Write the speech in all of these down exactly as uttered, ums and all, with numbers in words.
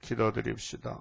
기도드립시다.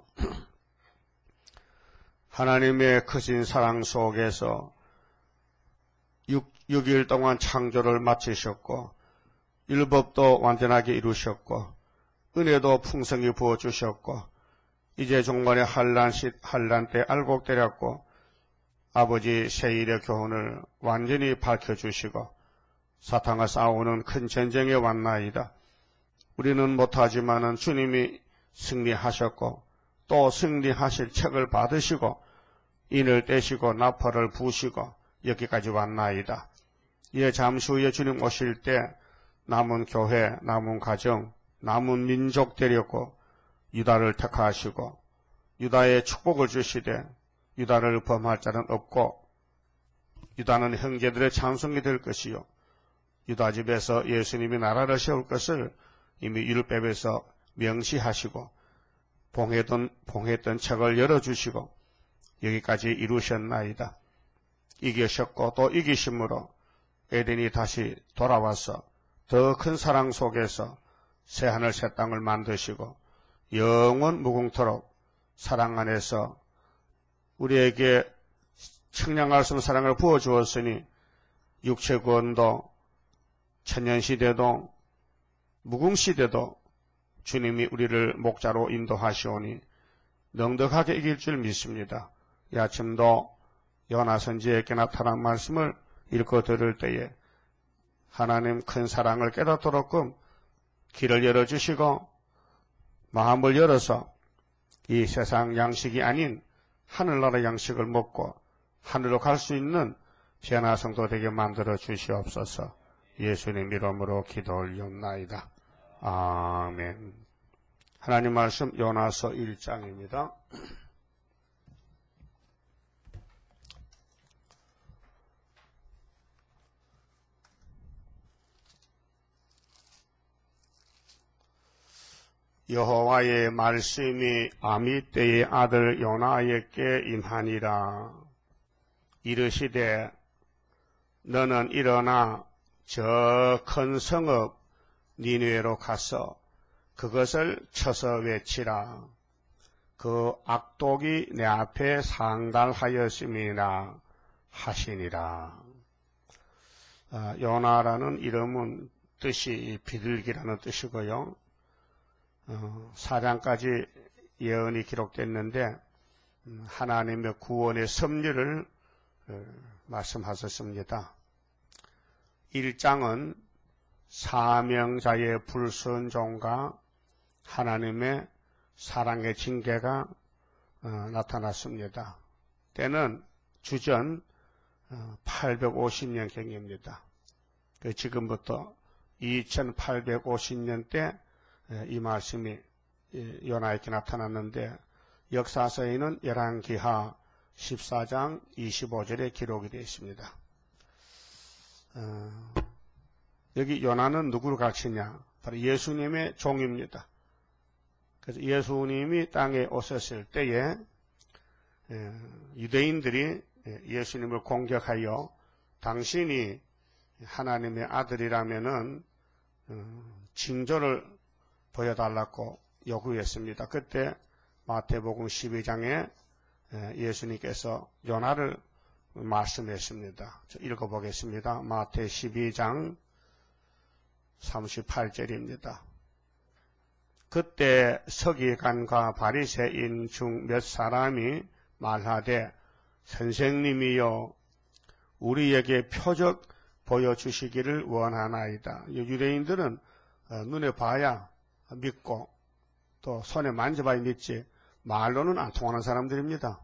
하나님의 크신 사랑 속에서 육 일 동안 창조를 마치셨고 율법도 완전하게 이루셨고 은혜도 풍성히 부어주셨고 이제 종말의 환란 시 환란 때 알곡되렸고 아버지 세일의 교훈을 완전히 밝혀주시고 사탄과 싸우는 큰 전쟁에 왔나이다. 우리는 못하지만은 주님이 승리하셨고 또 승리하실 책을 받으시고 인을 떼시고 나팔을 부시고 여기까지 왔나이다. 이제 잠시 후에 주님 오실 때 남은 교회, 남은 가정, 남은 민족 데렸고 유다를 택하시고 유다의 축복을 주시되 유다를 범할 자는 없고 유다는 형제들의 찬송이 될 것이요 유다 집에서 예수님이 나라를 세울 것을 이미 율법에서 명시하시고 봉했던, 봉했던 책을 열어주시고 여기까지 이루셨나이다. 이기셨고 또 이기심으로 에덴이 다시 돌아와서 더 큰 사랑 속에서 새하늘 새 땅을 만드시고 영원 무궁토록 사랑 안에서 우리에게 청량할 수 없는 사랑을 부어주었으니 육체구원도 천년시대도 무궁시대도 주님이 우리를 목자로 인도하시오니 넉넉하게 이길 줄 믿습니다. 이 아침도 요나 선지에게 나타난 말씀을 읽고 들을 때에 하나님 큰 사랑을 깨닫도록끔 길을 열어주시고 마음을 열어서 이 세상 양식이 아닌 하늘나라 양식을 먹고 하늘로 갈 수 있는 변화 성도 되게 만들어 주시옵소서. 예수님 이름으로 기도 올리옵나이다. 아멘. 하나님 말씀 요나서 일 장입니다. 여호와의 말씀이 아미떼의 아들 요나에게 임하니라. 이르시되 너는 일어나 저 큰 성읍 니느웨로 가서 그것을 쳐서 외치라. 그 악독이 내 앞에 상달하였음이라 하시니라. 아, 요나라는 이름은 뜻이 비둘기라는 뜻이고요. 어, 사 장까지 예언이 기록됐는데 음, 하나님의 구원의 섭리를 어, 말씀하셨습니다. 일 장은 사명자의 불순종과 하나님의 사랑의 징계가 어, 나타났습니다. 때는 주전 어, 팔백오십 년경입니다. 그 지금부터 이천팔백오십 년 때 이 말씀이 요나에게 나타났는데 역사서에는 열왕기하 십사 장 이십오 절에 기록이 되어 있습니다. 어, 여기 요나는 누구를 가르치냐? 바로 예수님의 종입니다. 그래서 예수님이 땅에 오셨을 때에 유대인들이 예수님을 공격하여 당신이 하나님의 아들이라면은 징조를 보여달라고 요구했습니다. 그때 마태복음 십이 장에 예수님께서 요나를 말씀했습니다. 읽어보겠습니다. 마태 십이 장 삼십팔 절입니다. 그때 서기관과 바리새인 중 몇 사람이 말하되 선생님이여 우리에게 표적 보여주시기를 원하나이다. 유대인들은 눈에 봐야 믿고 또 손에 만져봐야 믿지 말로는 안 통하는 사람들입니다.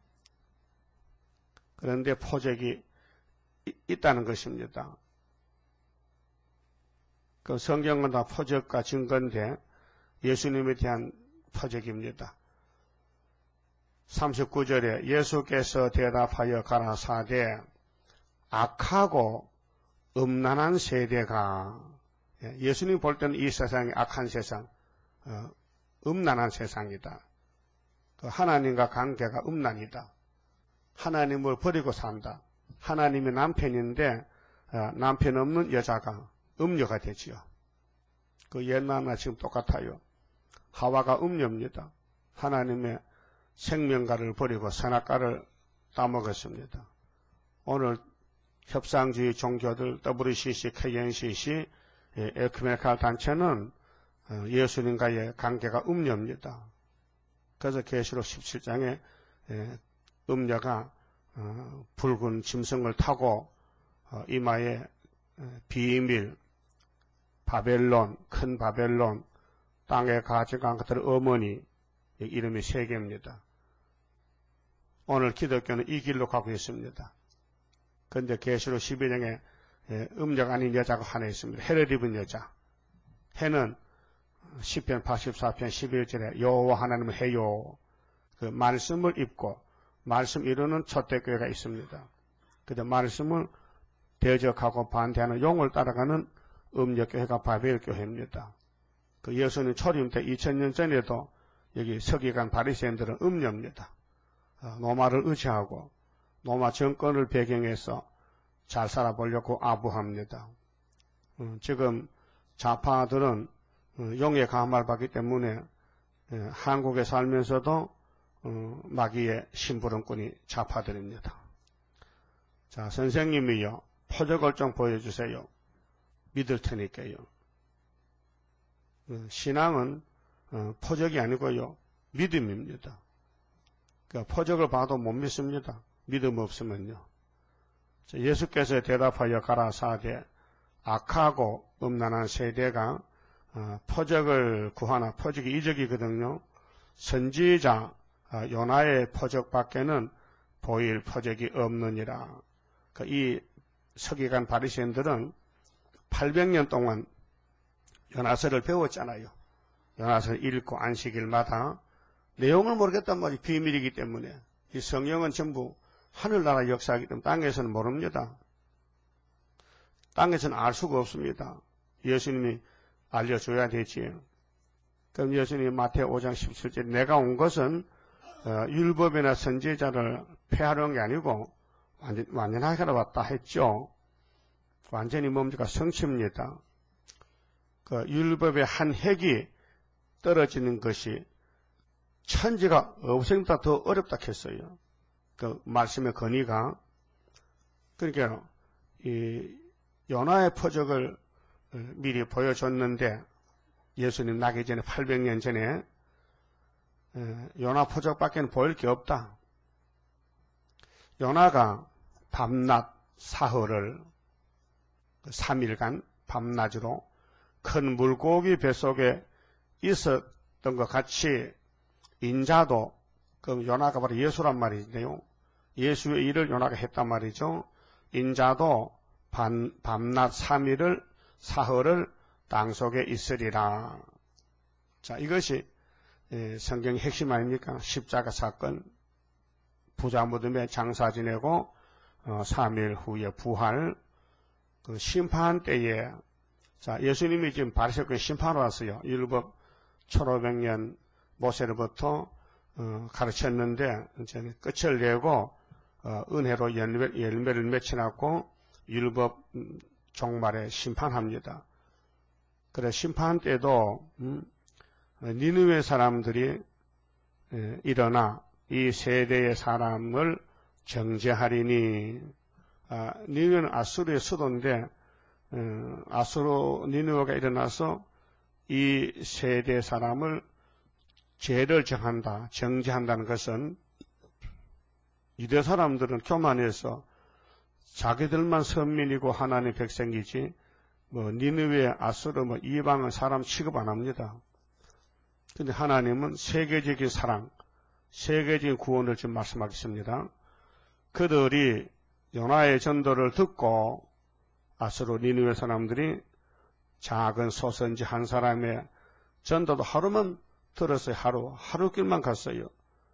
그런데 표적이 있다는 것입니다. 그 성경은 다 표적과 증거인데 예수님에 대한 표적입니다. 삼십구 절에 예수께서 대답하여 가라사대 악하고 음란한 세대가 예수님 볼 때는 이 세상이 악한 세상, 어, 음란한 세상이다. 하나님과 관계가 음란이다. 하나님을 버리고 산다. 하나님이 남편인데 어, 남편 없는 여자가 음녀가 되지요. 그 옛날나 지금 똑같아요. 하와가 음녀입니다. 하나님의 생명과를 버리고 선악과를 따먹었습니다. 오늘 협상주의 종교들 더블유씨씨, 케이엔씨씨, 에큐메니칼 단체는 예수님과의 관계가 음녀입니다. 그래서 계시록 십칠 장에 음녀가 붉은 짐승을 타고 이마에 비밀, 바벨론, 큰 바벨론, 땅에 가져간 것들의 어머니, 이름이 세 개입니다. 오늘 기독교는 이 길로 가고 있습니다. 그런데 계시록 십이 장에 음녀가 아닌 여자가 하나 있습니다. 해를 입은 여자. 해는 시편 팔십사 편 십일 절에 여호와 하나님은 해요. 그 말씀을 입고 말씀 이루는 초대교회가 있습니다. 그런데 말씀을 대적하고 반대하는 용을 따라가는 음녀교회가 바벨교회입니다. 그 예수님 초림 때 이천 년 전에도 여기 서기관 바리새인들은 음녀입니다. 로마를 의지하고 로마 정권을 배경해서 잘 살아보려고 아부합니다. 지금 좌파들은 용의 감화를 받기 때문에 한국에 살면서도 마귀의 심부름꾼이 좌파들입니다. 자, 선생님이요, 표적을 좀 보여주세요. 믿을 테니까요. 신앙은 표적이 아니고요, 믿음입니다. 그러니까 표적을 봐도 못 믿습니다. 믿음 없으면요. 예수께서 대답하여 가라사대 악하고 음란한 세대가 표적을 구하나 표적이 이적이거든요. 선지자 요나의 표적밖에는 보일 표적이 없느니라. 이 서기관 바리새인들은 팔백 년 동안 요나서를 배웠잖아요. 요나서를 읽고 안식일마다 내용을 모르겠단 말이 비밀이기 때문에 이 성경은 전부 하늘나라 역사이기 때문에 땅에서는 모릅니다. 땅에서는 알 수가 없습니다. 예수님이 알려줘야 되지요. 그럼 예수님이 마태오 장 십칠 절에 내가 온 것은 어, 율법이나 선지자를 폐하려는 게 아니고 완전, 완전하게 하러 왔다 했죠. 완전히 뭡니까? 성취입니다. 그 율법의 한 획이 떨어지는 것이 천지가 없애기보다 더 어렵다 했어요. 그 말씀의 건의가. 그러니까 이 요나의 표적을 미리 보여줬는데 예수님 나기 전에 팔백 년 전에 요나 표적밖에는 보일 게 없다. 요나가 밤낮 사흘을 삼 일간 밤낮으로 큰 물고기 뱃속에 있었던 것 같이 인자도 그 요나가 바로 예수란 말인데요. 예수의 일을 요나가 했단 말이죠. 인자도 밤, 밤낮 삼 일을 사흘을 땅속에 있으리라. 자, 이것이 성경의 핵심 아닙니까? 십자가 사건, 부자 무덤에 장사 지내고 어, 삼 일 후에 부활, 그 심판 때에, 자, 예수님이 지금 바리새교회 심판을 왔어요. 율법 천오백 년 모세로부터 어, 가르쳤는데 이제 끝을 내고 어, 은혜로 열매, 열매를 맺혀놨고 율법 음, 종말에 심판합니다. 그래 심판 때도 음, 니느웨 사람들이 에, 일어나 이 세대의 사람을 정죄하리니. 아, 니느웨는 아수르의 수도인데 어, 아수르 니느웨가 일어나서 이 세대 사람을 죄를 정한다, 정죄한다는 것은 유대 사람들은 교만해서 자기들만 선민이고 하나님의 백성이지 뭐 니느웨, 아수르, 뭐 이방은 사람 취급 안 합니다. 근데 하나님은 세계적인 사랑, 세계적인 구원을 지금 말씀하겠습니다. 그들이 요나의 전도를 듣고 아수르, 니느웨 사람들이 작은 소선지 한 사람의 전도도 하루만 들었어요. 하루, 하루 길만 갔어요.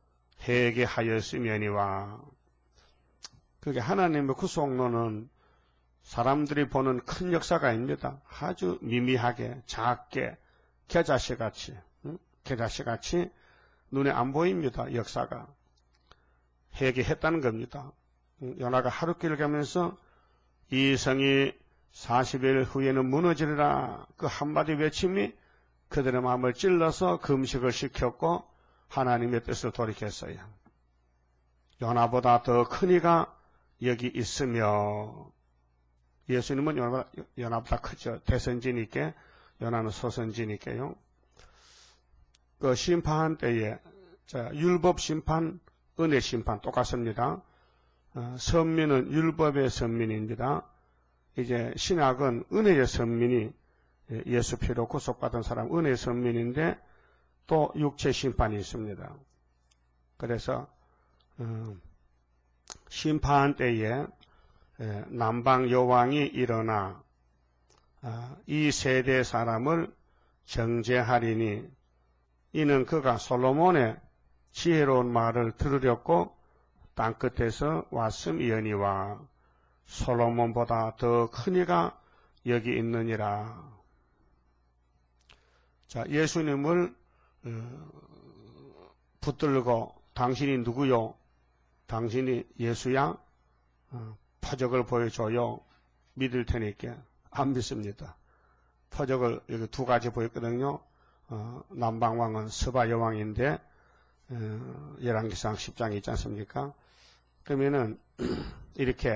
회개하였으면이와. 그게 하나님의 구속론은 사람들이 보는 큰 역사가 아닙니다. 아주 미미하게, 작게, 겨자씨같이, 응? 겨자씨같이 눈에 안 보입니다. 역사가. 회개했다는 겁니다. 요나가 하루길 가면서 이 성이 사십 일 후에는 무너지리라 그 한마디 외침이 그들의 마음을 찔러서 금식을 시켰고 하나님의 뜻을 돌이켰어요. 요나보다 더 큰 이가 여기 있으며, 예수님은 요나, 요나보다 크죠. 대선지니까, 요나는 소선지니까요. 그 심판 때에, 자, 율법 심판, 은혜 심판 똑같습니다. 어, 선민은 율법의 선민입니다. 이제 신학은 은혜의 선민이 예수 피로 구속받은 사람 은혜의 선민인데 또 육체 심판이 있습니다. 그래서 어, 심판 때에 남방 여왕이 일어나 어, 이 세대 사람을 정죄하리니 이는 그가 솔로몬의 지혜로운 말을 들으렸고 땅끝에서 왔음이니와 솔로몬보다 더 큰 이가 여기 있느니라. 자, 예수님을 어, 붙들고 당신이 누구요? 당신이 예수야? 어, 표적을 보여줘요. 믿을 테니까. 안 믿습니다. 표적을 여기 두 가지 보였거든요. 어, 남방왕은 스바 여왕인데 어, 열왕기상 십 장이 있지 않습니까? 그러면은 이렇게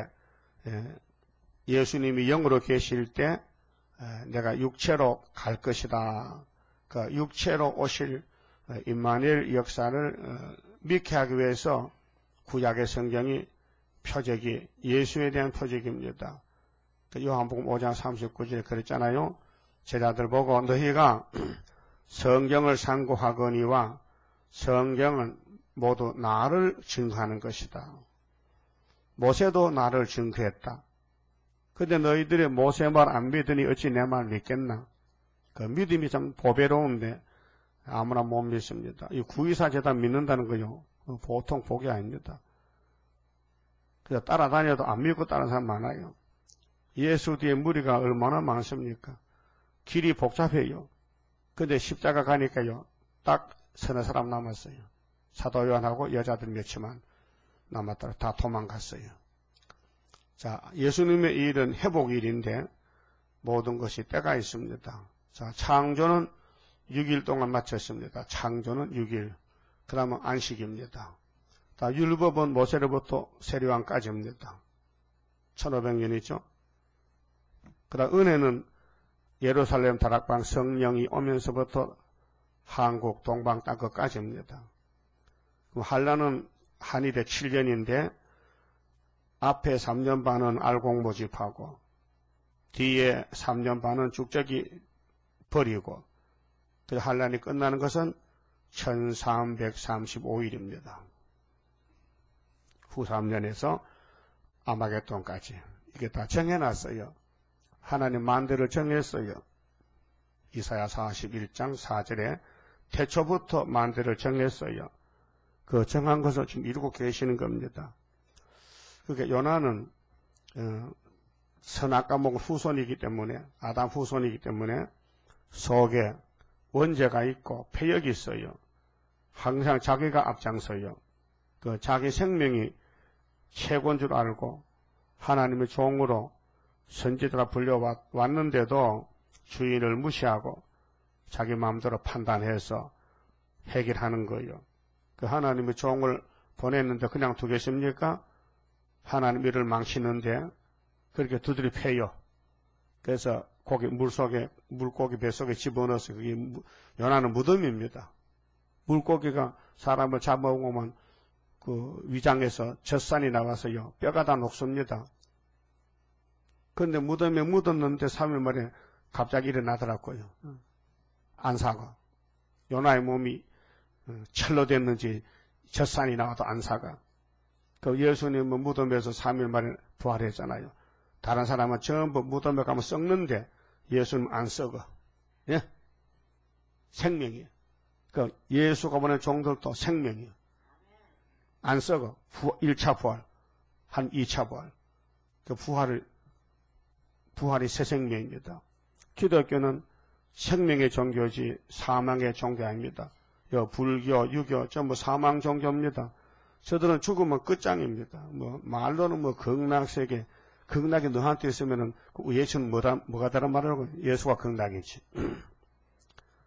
예수님이 영으로 계실 때 내가 육체로 갈 것이다. 그 육체로 오실 임마누엘 역사를 믿게 하기 위해서 구약의 성경이 표적이 예수에 대한 표적입니다. 요한복음 오 장 삼십구 절에 그랬잖아요. 제자들 보고 너희가 성경을 상고하거니와 성경은 모두 나를 증거하는 것이다. 모세도 나를 증거했다. 근데 너희들이 모세 말 안 믿으니 어찌 내 말 믿겠나? 그 믿음이 참 보배로운데 아무나 못 믿습니다. 이 구이사 제단 믿는다는 거요. 보통 복이 아닙니다. 그래서 따라다녀도 안 믿고 따르는 사람 많아요. 예수 뒤에 무리가 얼마나 많습니까? 길이 복잡해요. 근데 십자가 가니까요. 딱 서너 사람 남았어요. 사도 요한하고 여자들 몇천만 남았다가 다 도망갔어요. 자, 예수님의 일은 회복 일인데 모든 것이 때가 있습니다. 자, 창조는 육 일 동안 마쳤습니다. 창조는 육 일. 그 다음은 안식입니다. 자, 율법은 모세로부터 세례왕까지입니다. 천오백 년이죠. 그 다음 은혜는 예루살렘 다락방 성령이 오면서부터 한국 동방 땅끝까지입니다. 한란은 한일의 칠 년인데 앞에 삼 년 반은 알곡 모집하고 뒤에 삼 년 반은 죽적이 버리고 그 한란이 끝나는 것은 천삼백삼십오 일입니다. 후 삼 년에서 아마겟돈까지 이게 다 정해놨어요. 하나님 만대를 정했어요. 이사야 사십일 장 사 절에 태초부터 만대를 정했어요. 그 정한 것을 지금 이루고 계시는 겁니다. 그러니까 요나는 어, 선악과목 후손이기 때문에 아담 후손이기 때문에 속에 원죄가 있고 폐역이 있어요. 항상 자기가 앞장서요. 그 자기 생명이 최고인 줄 알고 하나님의 종으로 선지자가 불려왔는데도 주인을 무시하고 자기 마음대로 판단해서 해결하는 거예요. 그 하나님의 종을 보냈는데 그냥 두겠습니까? 하나님 일을 망치는데 그렇게 두드려 패요. 그래서 고기 물속에 물고기 뱃속에 집어넣어서 그게 요나는 무덤입니다. 물고기가 사람을 잡아오면 그 위장에서 젖산이 나와서요 뼈가 다 녹습니다. 그런데 무덤에 묻었는데 삼 일 만에 갑자기 일어나더라고요. 안사가 요나의 몸이 철로 됐는지 젖산이 나와도 안사가. 그 예수님은 무덤에서 삼 일 만에 부활했잖아요. 다른 사람은 전부 무덤에 가면 썩는데 예수님은 안 썩어. 예? 생명이에요. 그 예수가 보낸 종들도 생명이에요. 안 썩어. 부, 일 차 부활, 한 이 차 부활. 그 부활을, 부활이 새 생명입니다. 기독교는 생명의 종교지 사망의 종교 아닙니다. 여 불교, 유교 전부 사망 종교입니다. 저들은 죽으면 끝장입니다. 뭐 말로는 뭐 극락세계, 극락이 너한테 있으면은 예수는 뭐다, 뭐가 다른 말을 하고 예수가 극락이지.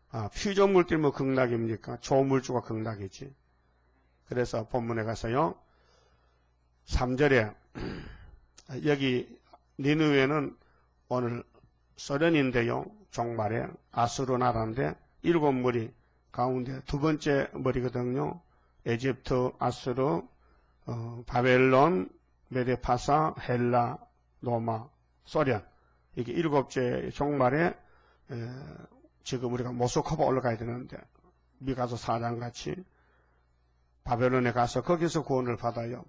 아, 피조물들이 뭐 극락입니까? 조물주가 극락이지. 그래서 본문에 가서요, 삼 절에, 여기 니느웨는 오늘 소련인데요, 종말에 아수르 나라인데 일곱 머리 가운데 두 번째 머리거든요. 에집트, 아수르, 어, 바벨론, 메데파사, 헬라, 로마, 소련. 이게 일곱째 종말에 에, 지금 우리가 모스크바 올라가야 되는데 미가서 사장같이 바벨론에 가서 거기서 구원을 받아요.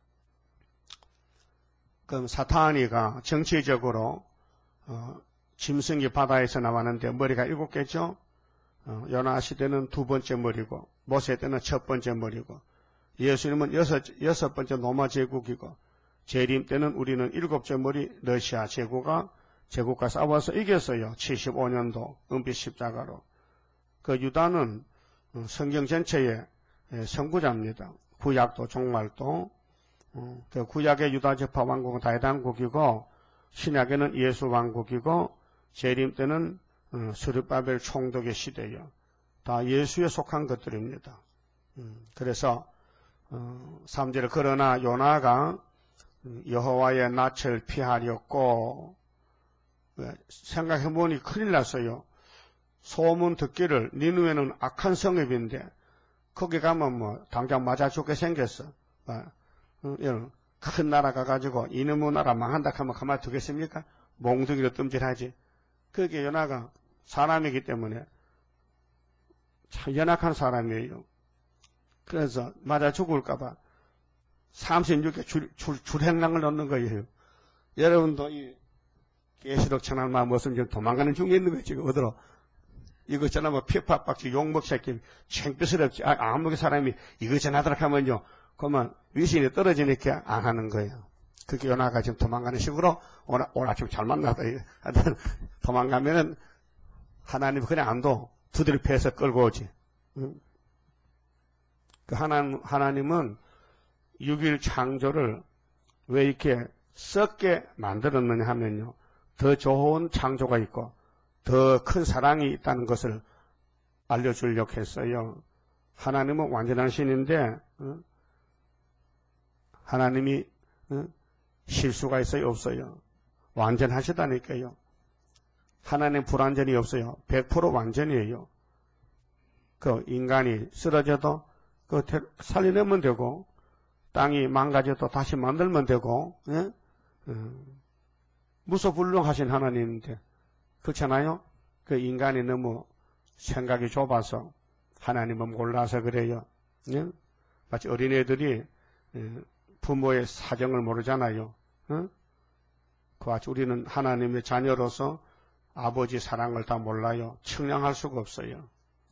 그럼 사탄이가 정치적으로 어, 짐승이 바다에서 나왔는데 머리가 일곱 개죠. 어, 요나 시대는 두 번째 머리고 모세 때는 첫 번째 머리고 예수님은 여섯, 여섯 번째 로마 제국이고 재림 때는 우리는 일곱째 머리 러시아 제국가 제국과 싸워서 이겼어요. 칠십오 년도 은빛 십자가로. 그 유다는 성경 전체의 선구자입니다. 구약도 종말도. 그 구약의 유다 지파 왕국은 다윗 왕국이고 신약에는 예수 왕국이고 재림 때는 스룹바벨 총독의 시대예요. 다 예수에 속한 것들입니다. 그래서 삼 절에 그러나 요나가 여호와의 낯을 피하렸고 생각해보니 큰일 났어요. 소문 듣기를 니느웨는 악한 성읍인데 거기 가면 뭐 당장 맞아 죽게 생겼어. 큰 나라 가가지고 이놈의 나라 망한다 하면 가만히 두겠습니까? 몽둥이로 뜸질하지. 그게 요나가 사람이기 때문에 참 연약한 사람이에요. 그래서 맞아 죽을까봐 삼십육 개 줄, 줄, 줄행랑을 넣는 거예요. 여러분도 이 계시록 천안마 무슨 지금 도망가는 중에 있는 거예요. 지금 어디로. 이거 전화 뭐 피파박지 욕먹 새끼 창피스럽지. 아, 아무리 사람이 이거 전하더라 하면요. 그러면 위신이 떨어지니까 안 하는 거예요. 그게 요나가 지금 도망가는 식으로 오늘, 오늘 아침 잘 만났다. 하여튼 도망가면은 하나님 그냥 안 둬. 두드려 패서 끌고 오지. 응? 그 하나님, 하나님은 육 일 창조를 왜 이렇게 썩게 만들었느냐 하면요. 더 좋은 창조가 있고 더 큰 사랑이 있다는 것을 알려주려고 했어요. 하나님은 완전한 신인데 어? 하나님이 어? 실수가 있어요? 없어요? 완전하시다니까요. 하나님 불완전이 없어요. 백 퍼센트 완전이에요. 그 인간이 쓰러져도 그 살려내면 되고 땅이 망가져도 다시 만들면 되고 예? 음, 무소불능하신 하나님인데 그렇잖아요. 그 인간이 너무 생각이 좁아서 하나님은 몰라서 그래요. 예? 마치 어린애들이 예, 부모의 사정을 모르잖아요. 예? 그같이 우리는 하나님의 자녀로서 아버지 사랑을 다 몰라요. 측량할 수가 없어요.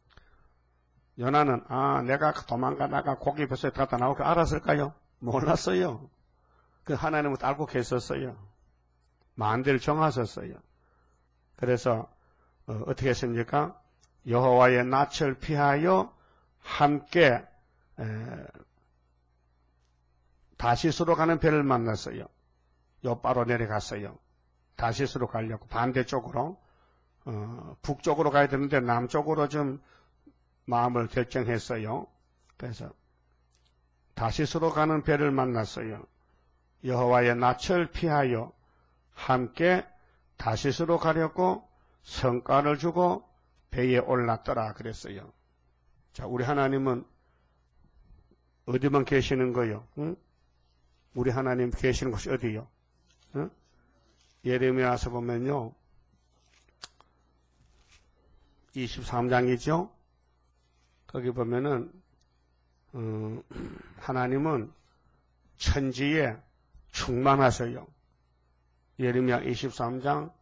요나는 아 내가 도망가다가 고기 뱃속에 갖다 나올 거 알았을까요? 몰랐어요. 그 하나님은 알고 계셨어요. 만대를 정하셨어요. 그래서 어, 어떻게 했습니까? 여호와의 낯을 피하여 함께 에, 다시스로 가는 배를 만났어요. 요바로 내려갔어요. 다시스로 가려고 반대쪽으로 어, 북쪽으로 가야 되는데 남쪽으로 좀 마음을 결정했어요. 그래서 다시스로 가는 배를 만났어요. 여호와의 낯을 피하여 함께 다시스로 가려고 성과를 주고 배에 올랐더라 그랬어요. 자, 우리 하나님은 어디만 계시는 거요? 응? 우리 하나님 계시는 곳이 어디요? 응? 예레미야서 보면요. 이십삼 장이죠. 거기 보면은 음, 하나님은 천지에 충만하셔요. 예레미야 이십삼 장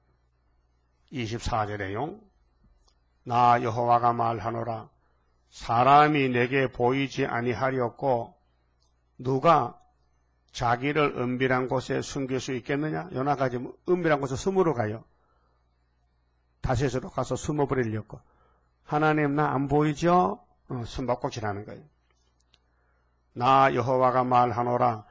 이십사 절에요. 나 여호와가 말하노라. 사람이 내게 보이지 아니하리었고 누가 자기를 은밀한 곳에 숨길 수 있겠느냐? 요나가 지금 은밀한 곳에 숨으러 가요. 다시스로 가서 숨어버리려고. 하나님 나 안 보이죠? 어, 숨바꼭질하는 거예요. 나 여호와가 말하노라.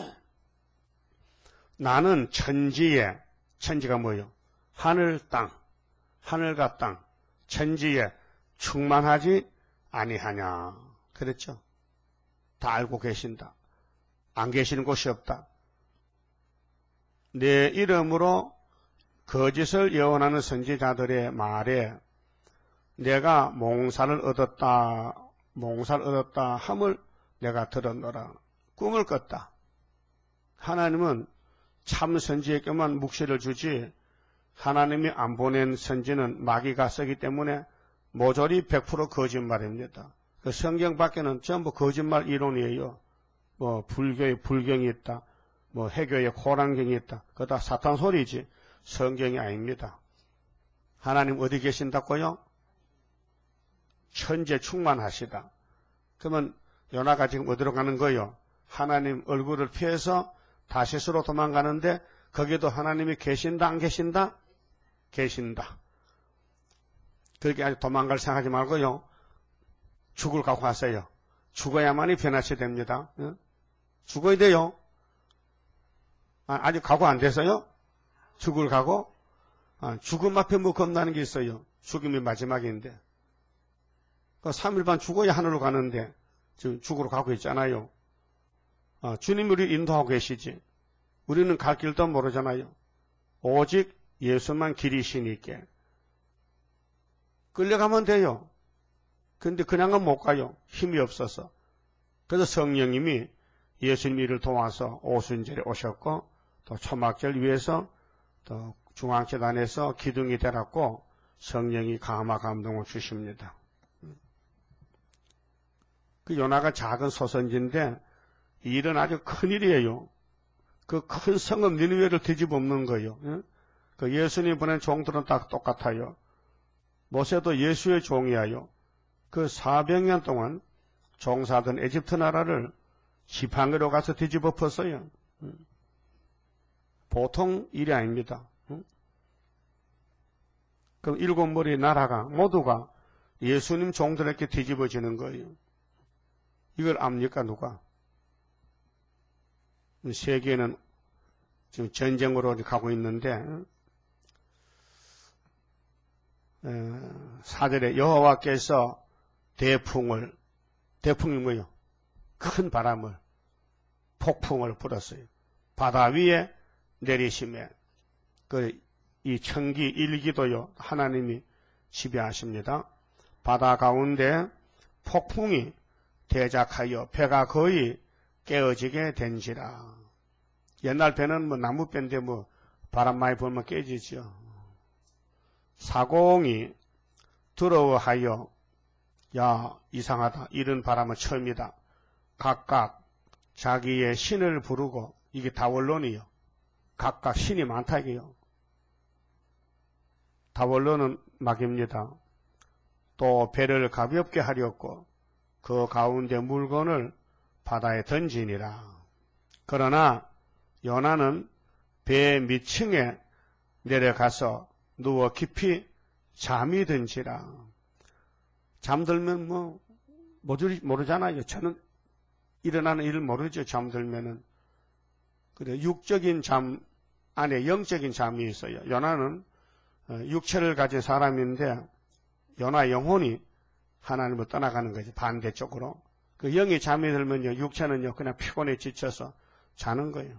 나는 천지에, 천지가 뭐예요? 하늘 땅, 하늘과 땅, 천지에 충만하지 아니하냐. 그랬죠. 다 알고 계신다. 안 계시는 곳이 없다. 내 이름으로 거짓을 예언하는 선지자들의 말에 내가 몽사를 얻었다, 몽사를 얻었다 함을 내가 들었노라. 꿈을 꿨다. 하나님은 참 선지에게만 묵시를 주지 하나님이 안 보낸 선지는 마귀가 쓰기 때문에 모조리 백 퍼센트 거짓말입니다. 그 성경 밖에는 전부 거짓말 이론이에요. 뭐 불교에 불경이 있다, 뭐 해교에 호랑경이 있다. 그거 다 사탄 소리지 성경이 아닙니다. 하나님 어디 계신다고요? 천재 충만하시다. 그러면 요나가 지금 어디로 가는 거요? 하나님 얼굴을 피해서 다시스로 도망가는데 거기도 하나님이 계신다 안 계신다? 계신다. 그렇게 아주 도망갈 생각하지 말고요. 죽을 갖고 하세요. 죽어야만이 변화시 됩니다. 죽어야 돼요. 아, 아직 각오 안 돼서요? 죽을 각오? 아, 죽음 앞에 뭐 겁나는 게 있어요. 죽음이 마지막인데. 그 삼 일 반 죽어야 하늘로 가는데 지금 죽으러 가고 있잖아요. 아, 주님이 우리 인도하고 계시지. 우리는 갈 길도 모르잖아요. 오직 예수만 길이시니까. 끌려가면 돼요. 근데 그냥은 못 가요. 힘이 없어서. 그래서 성령님이 예수님 이를 도와서 오순절에 오셨고 또 초막절 위에서 또 중앙재단에서 기둥이 되었고 성령이 감화 감동을 주십니다. 그 요나가 작은 소선지인데 일은 아주 큰일이에요. 그 큰 성읍 니느웨를 뒤집어엎는 거예요. 그 예수님 보낸 종들은 다 똑같아요. 모세도 예수의 종이야요. 그 사백 년 동안 종사하던 에집트 나라를 지팡이로 가서 뒤집어 엎었어요. 보통 일이 아닙니다. 그럼 일곱 머리 나라가 모두가 예수님 종들에게 뒤집어지는 거예요. 이걸 압니까 누가? 세계는 지금 전쟁으로 가고 있는데 사절에 여호와께서 대풍을, 대풍이 뭐예요? 큰 바람을, 폭풍을 불었어요. 바다 위에 내리심에 그 이 청기 일기도요 하나님이 지배하십니다. 바다 가운데 폭풍이 대작하여 배가 거의 깨어지게 된지라. 옛날 배는 뭐 나무 배인데 뭐 바람 많이 불면 깨지죠. 사공이 두려워하여 야 이상하다 이런 바람은 처음이다. 각각 자기의 신을 부르고 이게 다원론이요. 각각 신이 많다 이게요. 다원론은 막입니다. 또 배를 가볍게 하렸고 그 가운데 물건을 바다에 던지니라. 그러나 요나는 배 밑층에 내려가서 누워 깊이 잠이 든지라. 잠들면 뭐 모르잖아요. 저는 일어나는 일을 모르죠. 잠들면은. 그래 육적인 잠 안에 영적인 잠이 있어요. 요나는 육체를 가진 사람인데 요나 영혼이 하나님을 떠나가는 거지. 반대쪽으로. 그 영이 잠이 들면요. 육체는요. 그냥 피곤해 지쳐서 자는 거예요.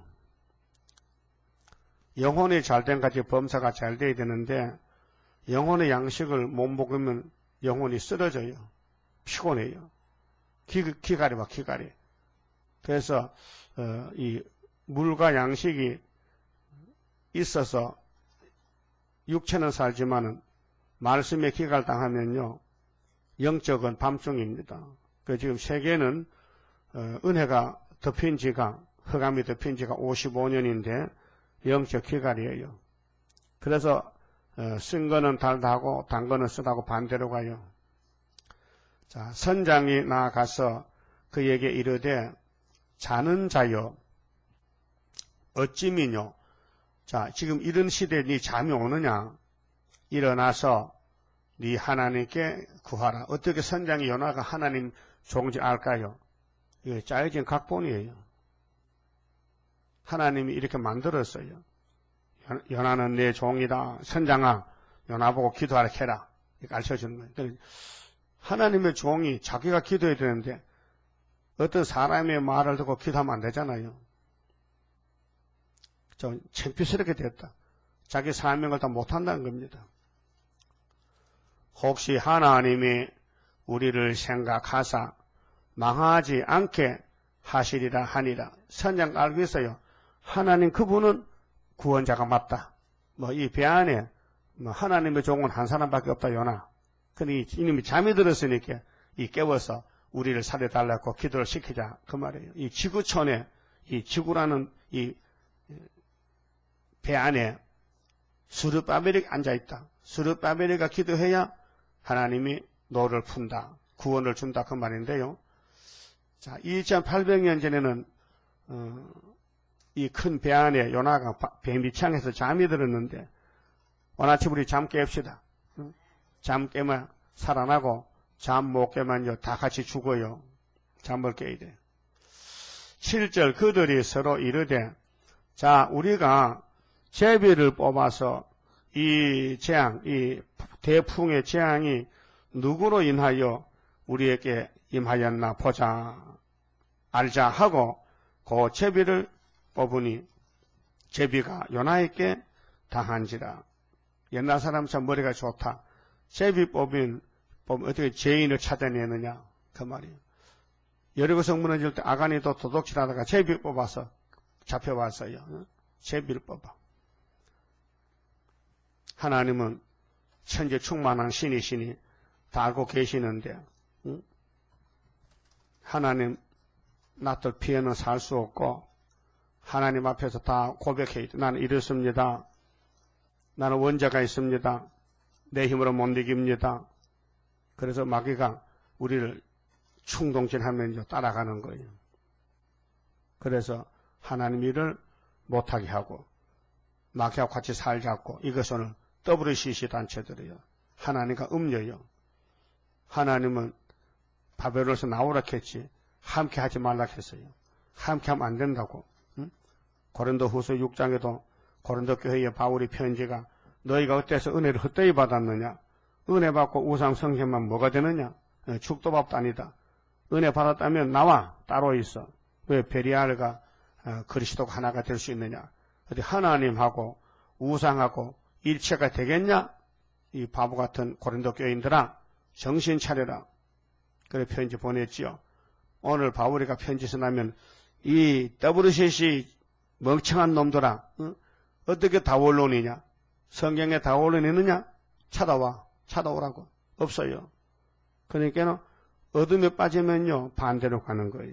영혼이 잘된 같이 범사가 잘 돼야 되는데 영혼의 양식을 못 먹으면 영혼이 쓰러져요. 피곤해요. 기, 기가리 봐 기가리. 그래서 어, 이 물과 양식이 있어서 육체는 살지만은 말씀에 기갈 당하면요 영적은 밤중입니다. 그 지금 세계는 어, 은혜가 덮인 지가 흑암이 덮인 지가 오십오 년인데 영적 기갈이에요. 그래서 어, 쓴 거는 달다고 단 거는 쓰다고 반대로 가요. 자, 선장이 나아가서 그에게 이르되 자는 자여 어찌미뇨. 자, 지금 이런 시대에 네 잠이 오느냐. 일어나서 네 하나님께 구하라. 어떻게 선장이 요나가 하나님 종지 알까요? 이게 짜여진 각본이에요. 하나님이 이렇게 만들었어요. 요나는 내 종이다. 선장아, 요나 보고 기도하라 해라. 가르쳐주는 거예요. 그러니까 하나님의 종이 자기가 기도해야 되는데 어떤 사람의 말을 듣고 기도하면 안 되잖아요. 좀 창피스럽게 됐다. 자기 사명을 다 못한다는 겁니다. 혹시 하나님이 우리를 생각하사 망하지 않게 하시리라 하니라. 선장 알고 있어요. 하나님 그분은 구원자가 맞다. 뭐 이 배 안에 뭐 하나님의 종은 한 사람밖에 없다 요나. 근데 이님이 잠이 들었으니까 이 깨워서 우리를 살려달라고 기도를 시키자 그 말이에요. 이 지구촌에 이 지구라는 이 배 안에 스룹바벨이 앉아있다. 스룹바벨이가 기도해야 하나님이 노를 푼다. 구원을 준다 그 말인데요. 자, 이천팔백 년 전에는 어, 이 큰 배 안에 요나가 배 밑창에서 잠이 들었는데 오나치 우리 잠 깹시다. 응? 잠 깨면 살아나고 잠 못 깨면요 다 같이 죽어요. 잠을 깨야 돼. 칠 절 그들이 서로 이르되 자 우리가 제비를 뽑아서 이 재앙, 이 대풍의 재앙이 누구로 인하여 우리에게 임하였나 보자 알자 하고 그 제비를 뽑으니 제비가 요나에게 당한지라. 옛날 사람처럼 머리가 좋다. 제비 뽑인 뽑으면 어떻게 죄인을 찾아내느냐 그 말이에요. 여리고 성 무너질 때 아간이도 도둑질하다가 제비 뽑아서 잡혀왔어요. 제비를 뽑아. 하나님은 천재 충만한 신이시니 다 알고 계시는데 응? 하나님 낯을 피해는 살 수 없고 하나님 앞에서 다 고백해야 돼. 나는 이렇습니다. 나는 원자가 있습니다. 내 힘으로 못 이깁니다. 그래서 마귀가 우리를 충동질하면서 따라가는 거예요. 그래서 하나님 일을 못하게 하고 마귀하고 같이 살자고 이것은 더블유씨씨 단체들이에요. 하나님과 음녀요. 하나님은 바벨론에서 나오라 했지 함께 하지 말라 했어요. 함께 하면 안 된다고. 응? 고린도 후서 육 장에도 고린도 교회의 바울이 편지가 너희가 어때서 은혜를 헛되이 받았느냐. 은혜 받고 우상 성회만 뭐가 되느냐. 죽도밥도 아니다. 은혜 받았다면 나와 따로 있어. 왜 베리알과 그리스도가 하나가 될 수 있느냐. 어디 하나님하고 우상하고 일체가 되겠냐? 이 바보 같은 고린도 교인들아 정신 차려라. 그래 편지 보냈지요. 오늘 바울이가 편지 쓰나면 이 더블유씨씨 멍청한 놈들아 응? 어떻게 다원론이냐? 성경에 다원론이 있느냐? 찾아와. 찾아오라고. 없어요. 그러니까는 어둠에 빠지면요 반대로 가는 거예요.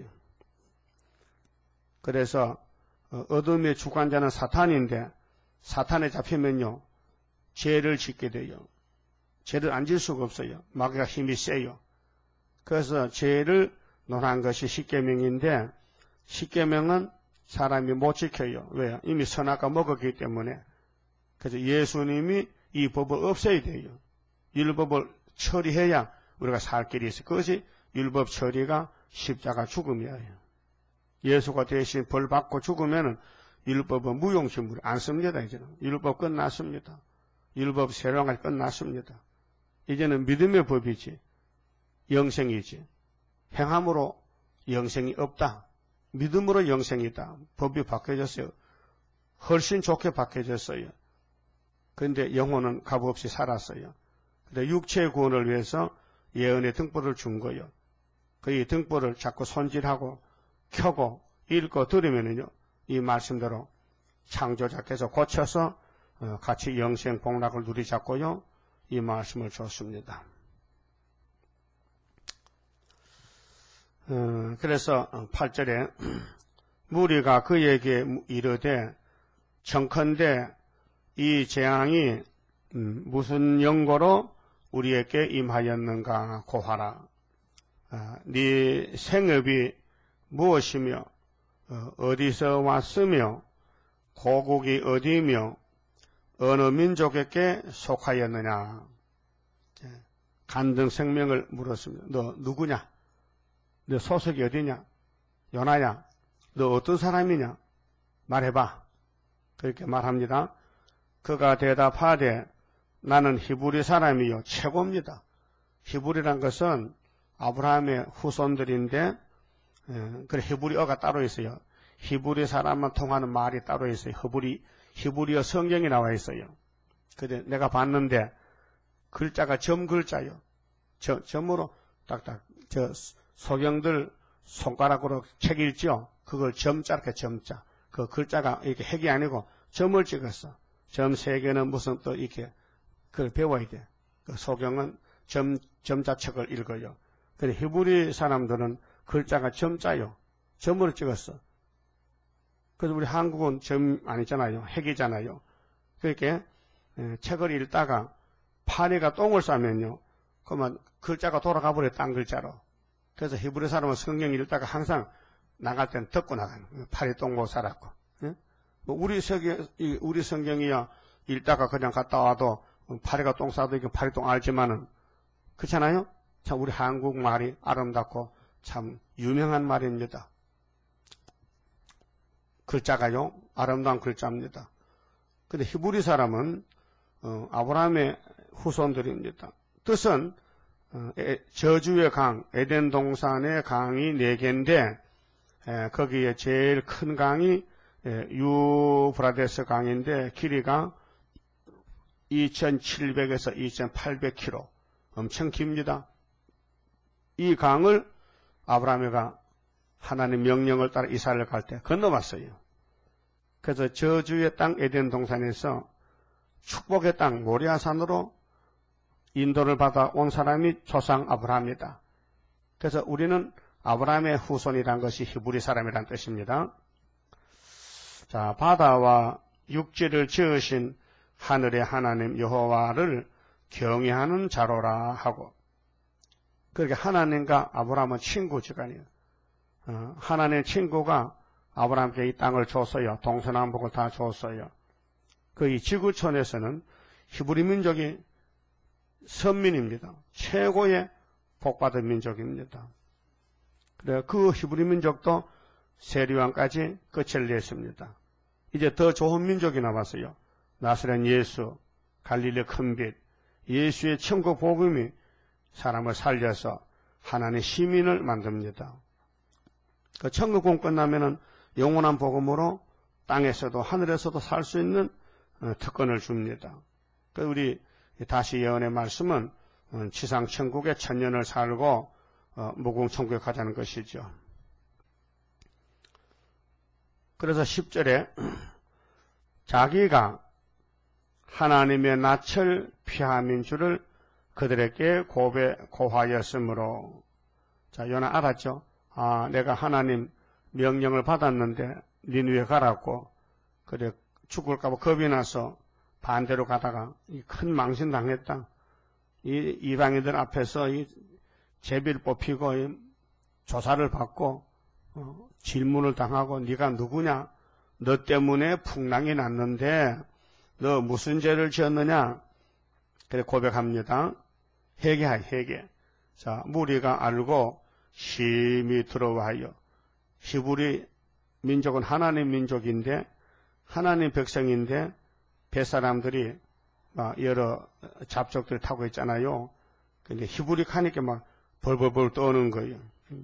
그래서 어둠의 주관자는 사탄인데 사탄에 잡히면요 죄를 짓게 돼요. 죄를 안 질 수가 없어요. 마귀가 힘이 세요. 그래서 죄를 논한 것이 십계명인데 십계명은 사람이 못 지켜요. 왜요? 이미 선악과 먹었기 때문에. 그래서 예수님이 이 법을 없애야 돼요. 율법을 처리해야 우리가 살 길이 있어요. 그것이 율법 처리가 십자가 죽음이에요. 예수가 대신 벌 받고 죽으면은 율법은 무용심을 안 씁니다. 이제는 율법 끝났습니다. 율법 세령할 끝났습니다. 이제는 믿음의 법이지 영생이지 행함으로 영생이 없다. 믿음으로 영생이다. 법이 바뀌어졌어요. 훨씬 좋게 바뀌어졌어요. 그런데 영혼은 값없이 살았어요. 근데 육체의 구원을 위해서 예언의 등불을 준 거예요. 그 이 등불을 자꾸 손질하고 켜고 읽고 들으면은요, 이 말씀대로 창조자께서 고쳐서 같이 영생 복락을 누리자고요, 이 말씀을 줬습니다. 어, 그래서 팔 절에 무리가 그에게 이르되 청컨대 이 재앙이 음, 무슨 연고로 우리에게 임하였는가 고하라. 아, 네 생업이 무엇이며 어, 어디서 왔으며 고국이 어디며 어느 민족에게 속하였느냐. 간등 생명을 물었습니다. 너 누구냐? 너 소속이 어디냐? 요나야? 너 어떤 사람이냐? 말해봐. 그렇게 말합니다. 그가 대답하되 나는 히브리 사람이요 최고입니다. 히브리란 것은 아브라함의 후손들인데, 그래 히브리어가 따로 있어요. 히브리 사람만 통하는 말이 따로 있어요. 히브리, 히브리어 성경이 나와 있어요. 근데 내가 봤는데 글자가 점 글자요. 저, 점으로 딱딱 저 소경들 손가락으로 책 읽죠. 그걸 점자 이렇게 점자. 그 글자가 이렇게 핵이 아니고 점을 찍었어. 점 세 개는 무슨 또 이렇게 그걸 배워야 돼. 그 소경은 점 점자책을 읽어요. 근데 히브리 사람들은 글자가 점자요. 점으로 찍었어. 그래서 우리 한국은 점 아니잖아요. 핵이잖아요. 그렇게 책을 읽다가 파리가 똥을 싸면요. 그러면 글자가 돌아가 버려, 딴 글자로. 그래서 히브리 사람은 성경 읽다가 항상 나갈 때는 덮고 나가는 거예요. 파리 똥 못 살았고. 예? 뭐 우리 성경, 우리 성경이야 읽다가 그냥 갔다 와도 파리가 똥 싸도 이게 파리 똥 알지만은, 그렇잖아요? 참, 우리 한국 말이 아름답고 참 유명한 말입니다. 글자가요, 아름다운 글자입니다. 근데 히브리 사람은, 어, 아브라함의 후손들입니다. 뜻은, 어, 에, 저주의 강, 에덴 동산의 강이 네 개인데, 에, 거기에 제일 큰 강이 에, 유브라데스 강인데, 길이가 이천칠백에서 이천팔백 킬로미터. 엄청 깁니다. 이 강을 아브라함이가 하나님 명령을 따라 이스라엘을 갈 때 건너왔어요. 그래서 저주의 땅 에덴 동산에서 축복의 땅 모리아산으로 인도를 받아 온 사람이 조상 아브라함이다. 그래서 우리는 아브라함의 후손이란 것이 히브리 사람이란 뜻입니다. 자, 바다와 육지를 지으신 하늘의 하나님 여호와를 경외하는 자로라 하고, 그렇게 하나님과 아브라함은 친구지간이에요. 어, 하나님의 친구가 아브라함께 이 땅을 줬어요. 동서남북을 다 줬어요. 그 이 지구촌에서는 히브리 민족이 선민입니다. 최고의 복받은 민족입니다. 그래 그 히브리 민족도 세리왕까지 끝을 냈습니다. 이제 더 좋은 민족이 남았어요. 나사렛 예수, 갈릴리 큰빛, 예수의 천국 복음이 사람을 살려서 하나님의 시민을 만듭니다. 그 천국군 끝나면은 영원한 복음으로 땅에서도 하늘에서도 살 수 있는 특권을 줍니다. 그 우리 다시 예언의 말씀은 지상 천국에 천년을 살고 무궁천국에 가자는 것이죠. 그래서 십 절에 자기가 하나님의 낯을 피함인 줄을 그들에게 고배, 고하였으므로. 자, 요나 알았죠? 아, 내가 하나님 명령을 받았는데 니느웨 가라고. 그래, 죽을까봐 겁이 나서 반대로 가다가 이 큰 망신 당했다. 이 이방인들 앞에서 이 제비를 뽑히고 이 조사를 받고 어, 질문을 당하고 네가 누구냐? 너 때문에 풍랑이 났는데 너 무슨 죄를 지었느냐? 그래 고백합니다. 회개하여 회개. 자, 무리가 알고 심히 들어와요. 히브리 민족은 하나님 민족인데 하나님 백성인데 뱃사람들이 막 여러 잡족들 타고 있잖아요. 근데 히브리 가니까 막 벌벌벌 떠는 거예요.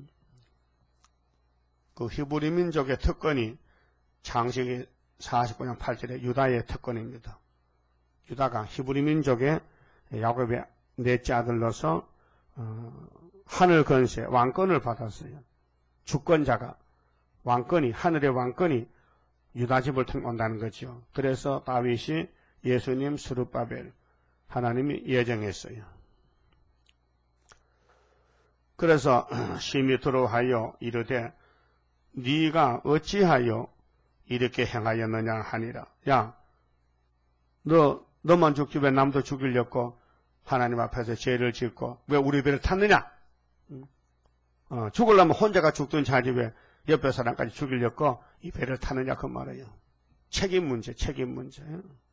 그 히브리 민족의 특권이 창세기 사십구 장 팔 절에 유다의 특권입니다. 유다가 히브리 민족의 야곱의 넷째 아들로서 어, 하늘 건세 왕권을 받았어요. 주권자가 왕권이 하늘의 왕권이 유다 집을 통해 온다는 거죠. 그래서 다윗이 예수님 스룹바벨 하나님이 예정했어요. 그래서 심히 들어하여 이르되 네가 어찌하여 이렇게 행하였느냐 하니라. 야, 너 너만 죽지 왜 남도 죽이려고 하나님 앞에서 죄를 짓고 왜 우리 배를 탔느냐? 어, 죽으려면 혼자가 죽든지 하지 왜 옆에 사람까지 죽이려고 이 배를 타느냐 그 말이에요. 책임 문제, 책임 문제.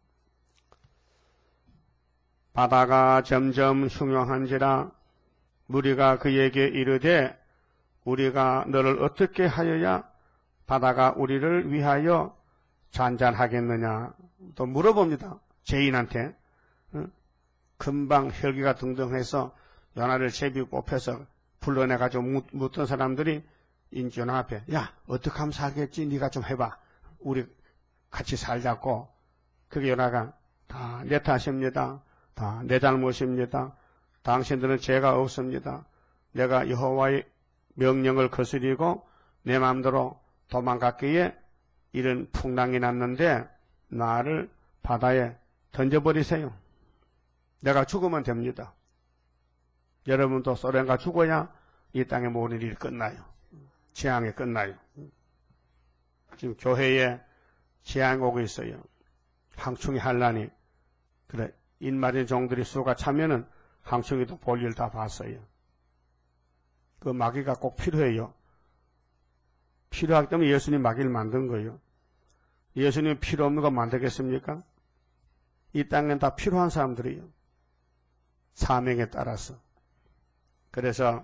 바다가 점점 흉흉한지라 무리가 그에게 이르되 우리가 너를 어떻게 하여야 바다가 우리를 위하여 잔잔하겠느냐 또 물어봅니다. 죄인한테. 금방 혈기가 등등해서 요나를 제비 뽑혀서 불러내가지고 묻던 사람들이 인지 요나 앞에 야 어떻게 하면 살겠지 네가 좀 해봐. 우리 같이 살자고. 그게 요나가 다 내 탓입니다. 다 내 잘못입니다. 당신들은 죄가 없습니다. 내가 여호와의 명령을 거스리고 내 마음대로 도망갔기에 이런 풍랑이 났는데 나를 바다에 던져버리세요. 내가 죽으면 됩니다. 여러분도 소련가 죽어야 이 땅의 모든 일이 끝나요. 재앙이 끝나요. 지금 교회에 재앙이 오고 있어요. 황충이 환란이. 그래 인마린 종들이 수가 차면은 황충이도 볼일 다 봤어요. 그 마귀가 꼭 필요해요. 필요하기 때문에 예수님 마귀를 만든 거예요. 예수님 필요 없는 거 만들겠습니까? 이 땅엔 다 필요한 사람들이에요. 사명에 따라서. 그래서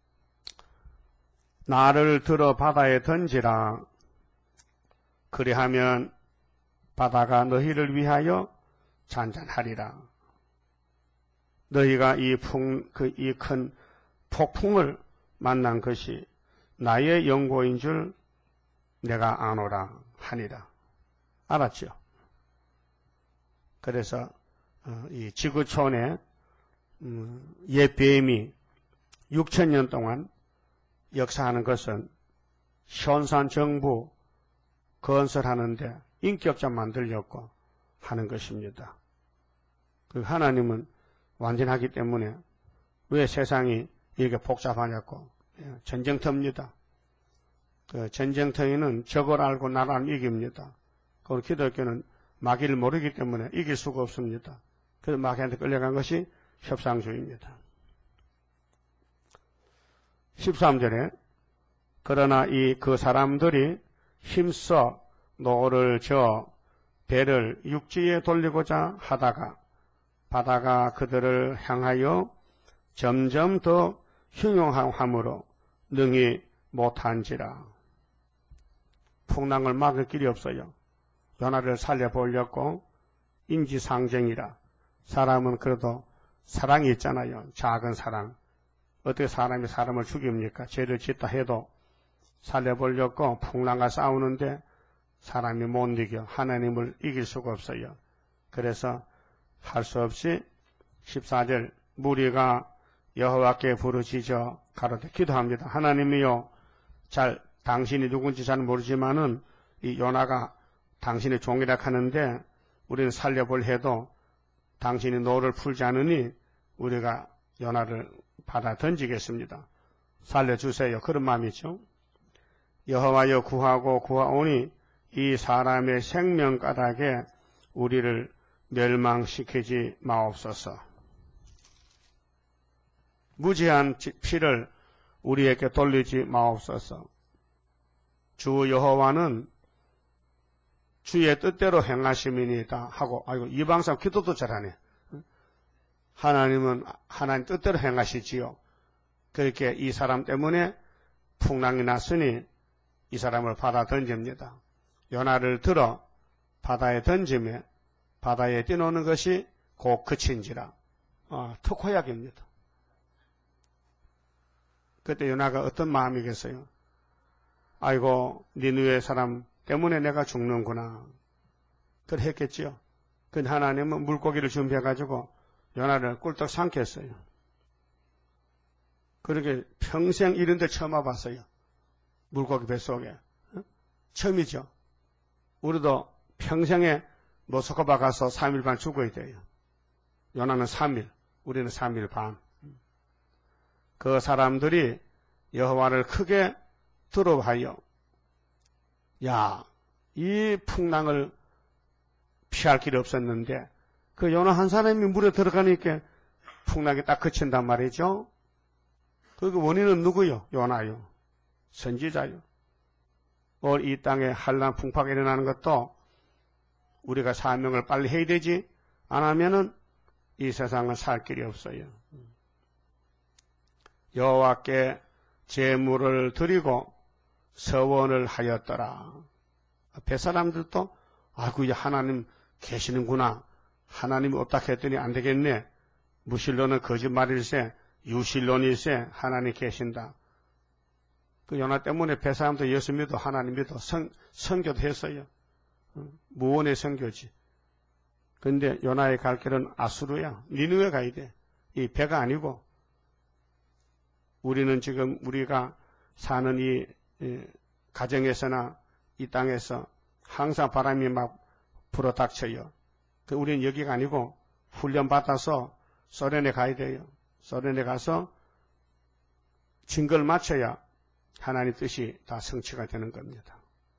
나를 들어 바다에 던지라. 그리하면 바다가 너희를 위하여 잔잔하리라. 너희가 이 풍, 그, 이 큰 폭풍을 만난 것이 나의 영고인 줄 내가 아노라 하니라. 알았죠? 그래서 이 지구촌에 옛 뱀이 육천 년 동안 역사하는 것은 현산 정부 건설하는데 인격자 만들려고 하는 것입니다. 그 하나님은 완전하기 때문에 왜 세상이 이렇게 복잡하냐고. 전쟁터입니다. 그 전쟁터에는 적을 알고 나라를 이깁니다. 그리고 기독교는 마귀를 모르기 때문에 이길 수가 없습니다. 그래서 마귀한테 끌려간 것이 협상주의입니다. 십삼 절에 그러나 이 그 사람들이 힘써 노를 저 배를 육지에 돌리고자 하다가 바다가 그들을 향하여 점점 더 흉용함으로 능히 못한지라. 풍랑을 막을 길이 없어요. 요나를 살려보려고 인지상정이라. 사람은 그래도 사랑이 있잖아요. 작은 사랑. 어떻게 사람이 사람을 죽입니까? 죄를 짓다 해도 살려보려고 풍랑과 싸우는데 사람이 못 이겨. 하나님을 이길 수가 없어요. 그래서 할 수 없이 십사 절 무리가 여호와께 부르짖어 가로되 기도합니다. 하나님이요, 잘 당신이 누군지 잘 모르지만은 이 요나가 당신의 종이라 하는데 우리는 살려볼 해도 당신이 노를 풀지 않으니 우리가 요나를 받아 던지겠습니다. 살려주세요. 그런 마음이죠. 여호와여 구하고 구하오니 이 사람의 생명가닥에 우리를 멸망시키지 마옵소서. 무지한 피를 우리에게 돌리지 마옵소서. 주 여호와는 주의 뜻대로 행하심이니이다 하고, 아이고 이방사 기도도 잘하네. 하나님은 하나님 뜻대로 행하시지요. 그렇게 이 사람 때문에 풍랑이 났으니 이 사람을 바다 던집니다. 요나를 들어 바다에 던지며 바다에 뛰노는 것이 곧 그친지라. 어, 특호약입니다. 그때 요나가 어떤 마음이겠어요? 아이고 니느웨 사람 때문에 내가 죽는구나. 그래 했겠지요. 근데 하나님은 물고기를 준비해가지고 요나를 꿀떡 삼켰어요. 그렇게 평생 이런 데 처음 와봤어요. 물고기 뱃속에. 어? 처음이죠. 우리도 평생에 모스크바 가서 삼 일 반 죽어야 돼요. 요나는 삼 일, 우리는 삼 일 반. 그 사람들이 여호와를 크게 두려워하여 야, 이 풍랑을 피할 길이 없었는데 그 요나 한 사람이 물에 들어가니까 풍랑이 딱 그친단 말이죠. 그 원인은 누구요? 요나요. 선지자요. 오늘 이 땅에 한란 풍파가 일어나는 것도 우리가 사명을 빨리 해야 되지 안 하면은 이 세상은 살 길이 없어요. 여호와께 제물을 드리고 서원을 하였더라. 앞에 사람들도 아이고 이제 하나님 계시는구나. 하나님이 없다 했더니 안 되겠네. 무신론은 거짓말일세, 유신론일세, 하나님 계신다. 그 요나 때문에 배 사람도 예수 믿어, 하나님 믿어, 선, 선교도 했어요. 무언의 선교지. 근데 요나의 갈 길은 아수르야. 니느웨 가야 돼. 이 배가 아니고. 우리는 지금 우리가 사는 이, 이 가정에서나 이 땅에서 항상 바람이 막 불어닥쳐요. 그 우리는 여기가 아니고 훈련받아서 소련에 가야 돼요. 소련에 가서 증거를 맞춰야 하나님 뜻이 다 성취가 되는 겁니다.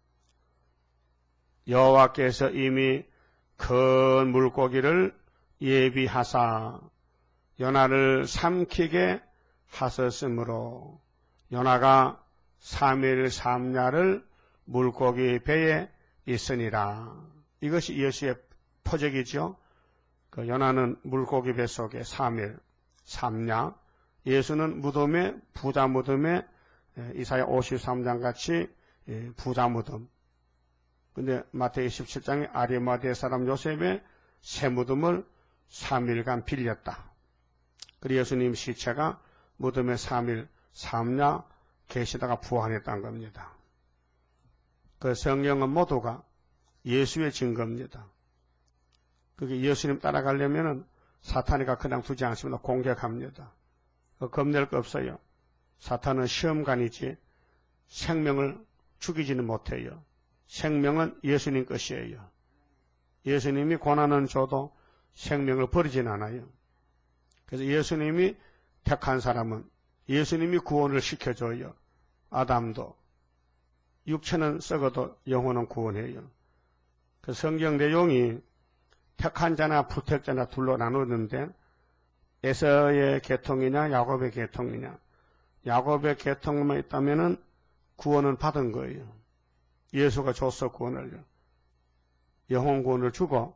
여호와께서 이미 큰 물고기를 예비하사 요나를 삼키게 하셨으므로 요나가 삼일 삼야를 물고기 배에 있으니라. 이것이 예수의 표적이죠. 그 요나는 물고기 배 속에 삼일 삼야, 예수는 무덤에 부자 무덤에 이사야 오십삼 장 같이 부자 무덤. 근데 마태복음 십칠 장에 아리마대 사람 요셉의 새 무덤을 삼 일간 빌렸다. 그리고 예수님 시체가 무덤에 삼일 삼야 계시다가 부활했다는 겁니다. 그 성경은 모두가 예수의 증거입니다. 그게 예수님 따라가려면은 사탄이가 그냥 두지 않습니다. 공격합니다. 겁낼 거 없어요. 사탄은 시험관이지 생명을 죽이지는 못해요. 생명은 예수님 것이에요. 예수님이 고난은 줘도 생명을 버리진 않아요. 그래서 예수님이 택한 사람은 예수님이 구원을 시켜줘요. 아담도. 육체는 썩어도 영혼은 구원해요. 그 성경 내용이 택한 자나 부택자나 둘로 나누는데 에서의 계통이냐 야곱의 계통이냐. 야곱의 계통만 있다면은 구원은 받은 거예요. 예수가 줬어 구원을요. 영혼 구원을 주고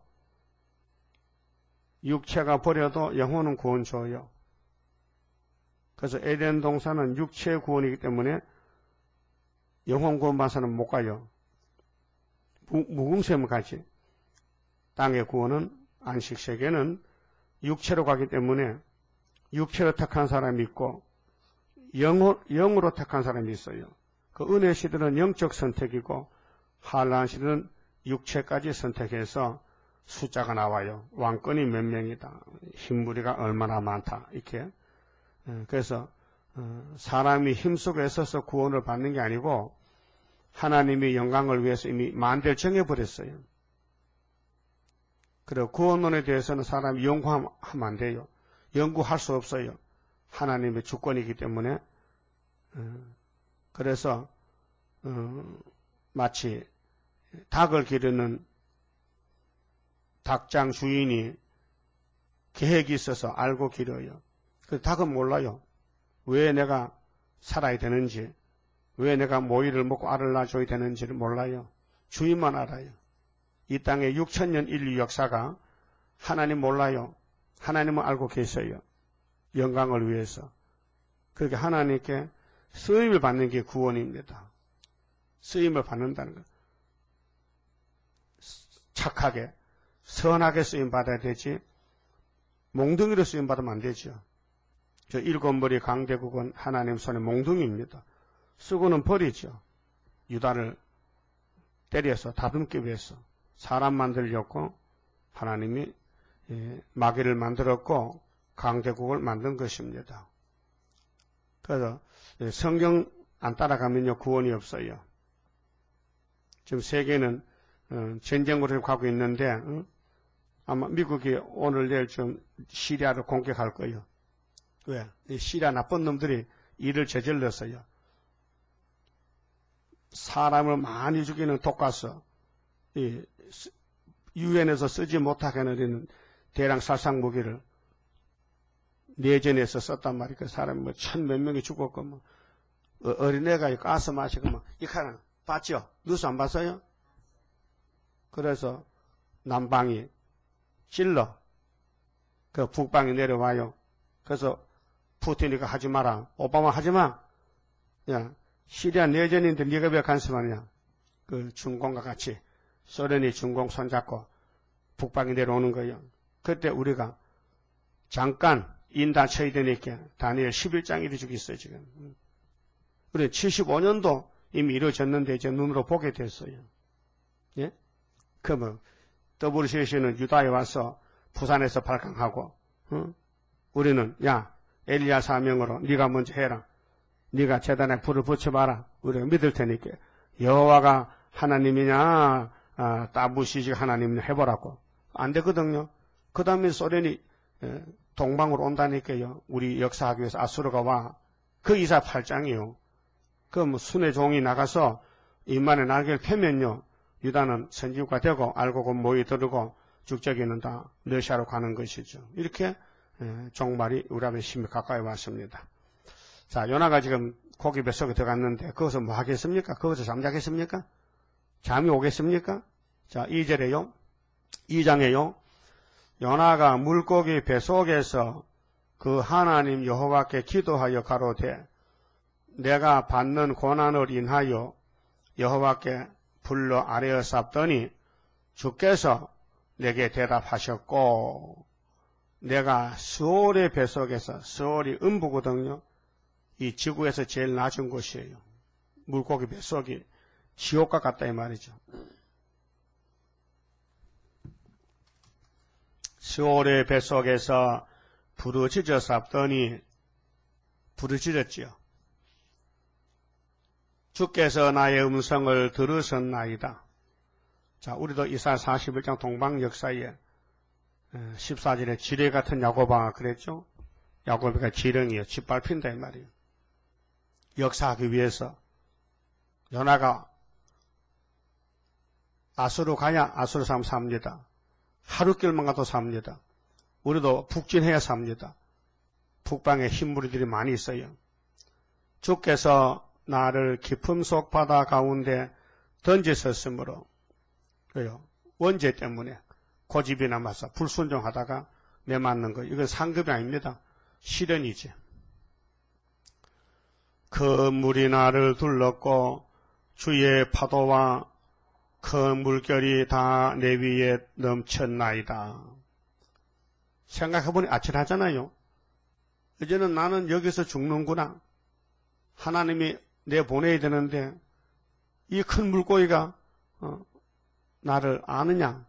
육체가 버려도 영혼은 구원 줘요. 그래서 에덴 동산은 육체의 구원이기 때문에 영혼 구원 받아서는 못 가요. 무궁샘 가지. 땅의 구원은 안식세계는 육체로 가기 때문에 육체로 택한 사람이 있고 영으로, 영으로 택한 사람이 있어요. 그 은혜 시대는 영적 선택이고 한란 시대는 육체까지 선택해서 숫자가 나와요. 왕권이 몇 명이다. 힘무리가 얼마나 많다. 이렇게. 그래서 사람이 힘쓰고 애써서 구원을 받는 게 아니고 하나님이 영광을 위해서 이미 만대를 정해버렸어요. 그리고 구원론에 대해서는 사람이 연구하면 안 돼요. 연구할 수 없어요. 하나님의 주권이기 때문에. 그래서 마치 닭을 기르는 닭장 주인이 계획이 있어서 알고 기르어요. 그 닭은 몰라요. 왜 내가 살아야 되는지, 왜 내가 모이를 먹고 알을 낳아줘야 되는지를 몰라요. 주인만 알아요. 이 땅의 육천 년 인류 역사가 하나님 몰라요. 하나님은 알고 계셔요. 영광을 위해서. 그렇게 하나님께 쓰임을 받는 게 구원입니다. 쓰임을 받는다는 것. 착하게, 선하게 쓰임 받아야 되지, 몽둥이로 쓰임 받으면 안 되죠. 저 일곱 머리 강대국은 하나님 손에 몽둥이입니다. 쓰고는 버리죠. 유다를 때려서 다듬기 위해서 사람 만들려고 하나님이 마귀를 만들었고 강대국을 만든 것입니다. 그래서 성경 안 따라가면요 구원이 없어요. 지금 세계는 전쟁으로 가고 있는데 아마 미국이 오늘 내일 좀 시리아를 공격할 거예요. 왜? 이 시리아 나쁜 놈들이 일을 저질렀어요. 사람을 많이 죽이는 독가스, 이 유엔에서 쓰지 못하게 하는 대량 살상 무기를 내전에서 썼단 말이에요. 그 사람이 뭐 천 몇 명이 죽었고, 뭐 어린애가 가스 마시고, 뭐 이카는 봤죠? 뉴스 안 봤어요? 그래서 남방이 찔러, 그 북방이 내려와요. 그래서 푸틴이 하지 마라. 오바마 하지 마. 야, 시리아 내전인데 네가 왜 간섭하느냐. 그 중공과 같이 소련이 중공 손잡고 북방이 내려오는 거예요. 그때 우리가 잠깐 인다 쳐야 되니까 다니엘 십일 장 이루어지고 있어요, 지금. 그래, 칠십오 년도 이미 이루어졌는데 이제 눈으로 보게 됐어요. 예? 그러면 더블유씨씨는 유다에 와서 부산에서 발강하고, 어? 우리는 야 엘리야 사명으로 네가 먼저 해라. 네가 제단에 불을 붙여봐라. 우리가 믿을 테니까 여호와가 하나님이냐 아, 따부시식 하나님이냐 해보라고. 안 되거든요. 그 다음에 소련이 에, 동방으로 온다니까요. 우리 역사학교에서 아수르가 와. 그 이십팔 장이요. 그 뭐 순의 종이 나가서 인만의 날개를 펴면요. 유다는 선지국가 되고 알고 모이 들고 죽저기는 다 러시아로 가는 것이죠. 이렇게 에, 종말이 우리 앞에 심히 가까이 왔습니다. 자, 요나가 지금 고기 뱃속에 들어갔는데 거기서 뭐 하겠습니까? 거기서 잠자겠습니까? 잠이 오겠습니까? 자, 이 절에요. 이 장에요. 요나가 물고기 뱃속에서 그 하나님 여호와께 기도하여 가로되 내가 받는 고난을 인하여 여호와께 불러 아뢰어 쌉더니 주께서 내게 대답하셨고 내가 스올의 뱃속에서 스올이 음부거든요. 이 지구에서 제일 낮은 곳이에요. 물고기 뱃속이 지옥과 같다 이 말이죠. 스올의 뱃속에서 부르짖어 쌉더니 부르짖었지요. 주께서 나의 음성을 들으셨나이다. 자, 우리도 이사야 사십일 장 동방 역사에 십사 절에 지뢰 같은 야고보가 그랬죠. 야고보가 지렁이요, 짓밟힌다 이 말이에요. 역사하기 위해서 요나가 아수르 가야 아수르 사람 삽니다. 하루길만 가도 삽니다. 우리도 북진해야 삽니다. 북방에 흰무리들이 많이 있어요. 주께서 나를 깊음 속 바다 가운데 던지셨으므로 그래요. 원죄 때문에 고집이 남아서 불순종하다가 매 맞는 거. 이건 상급이 아닙니다. 시련이지. 그 물이 나를 둘렀고 주의 파도와 큰 물결이 다 내 위에 넘쳤나이다. 생각해보니 아찔하잖아요. 이제는 나는 여기서 죽는구나. 하나님이 내보내야 되는데 이 큰 물고기가 어, 나를 아느냐.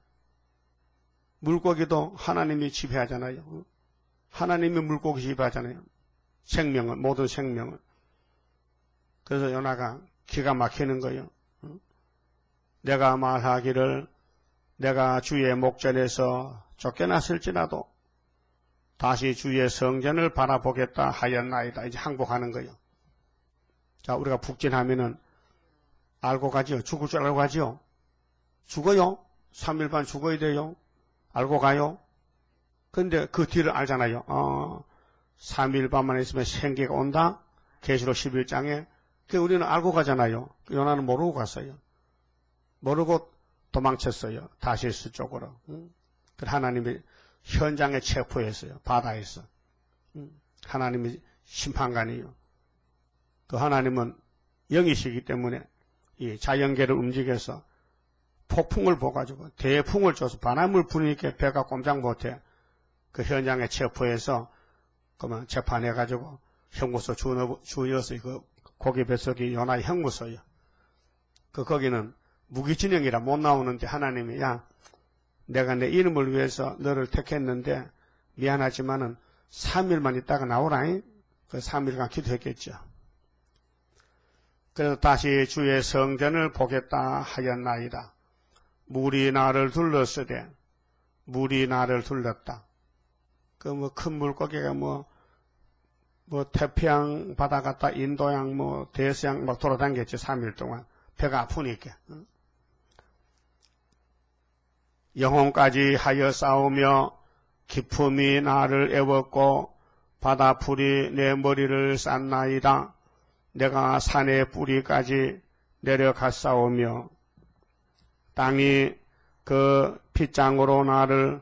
물고기도 하나님이 지배하잖아요. 하나님이 물고기 지배하잖아요. 생명을, 모든 생명을. 그래서 요나가 기가 막히는 거예요. 내가 말하기를 내가 주의 목전에서 쫓겨났을지라도 다시 주의 성전을 바라보겠다 하였나이다. 이제 항복하는 거예요. 자, 우리가 북진하면은 알고 가지요. 죽을 줄 알고 가지요. 죽어요. 삼 일 반 죽어야 돼요. 알고 가요. 근데 그 뒤를 알잖아요. 어, 삼 일 반만 있으면 생기가 온다. 계시록 십일 장에. 그 우리는 알고 가잖아요. 요나는 모르고 갔어요. 모르고 도망쳤어요. 다시스 쪽으로. 응? 그 하나님이 현장에 체포했어요. 바다에서. 응? 하나님이 심판관이요. 그 하나님은 영이시기 때문에 이 자연계를 움직여서 폭풍을 부어가지고 대풍을 줘서 바람을 부니까 배가 꼼짝 못해. 그 현장에 체포해서 그만 재판해가지고 형무소 주어서 그 고기 뱃속이 요나의 형무소요. 그 거기는 무기진영이라 못 나오는데 하나님이 야 내가 내 이름을 위해서 너를 택했는데 미안하지만은 삼 일만 있다가 나오라잉. 그 삼 일간 기도했겠죠. 그래서 다시 주의 성전을 보겠다 하였나이다. 물이 나를 둘렀으되 물이 나를 둘렀다. 그 뭐 큰 물고기가 뭐 뭐 태평양 바다 갔다 인도양 뭐 대서양 막 돌아다녔지. 삼 일 동안 배가 아프니까. 영혼까지 하여 싸우며 기품이 나를 애웠고 바다풀이 내 머리를 쌌나이다. 내가 산의 뿌리까지 내려갔사오며 땅이 그 핏장으로 나를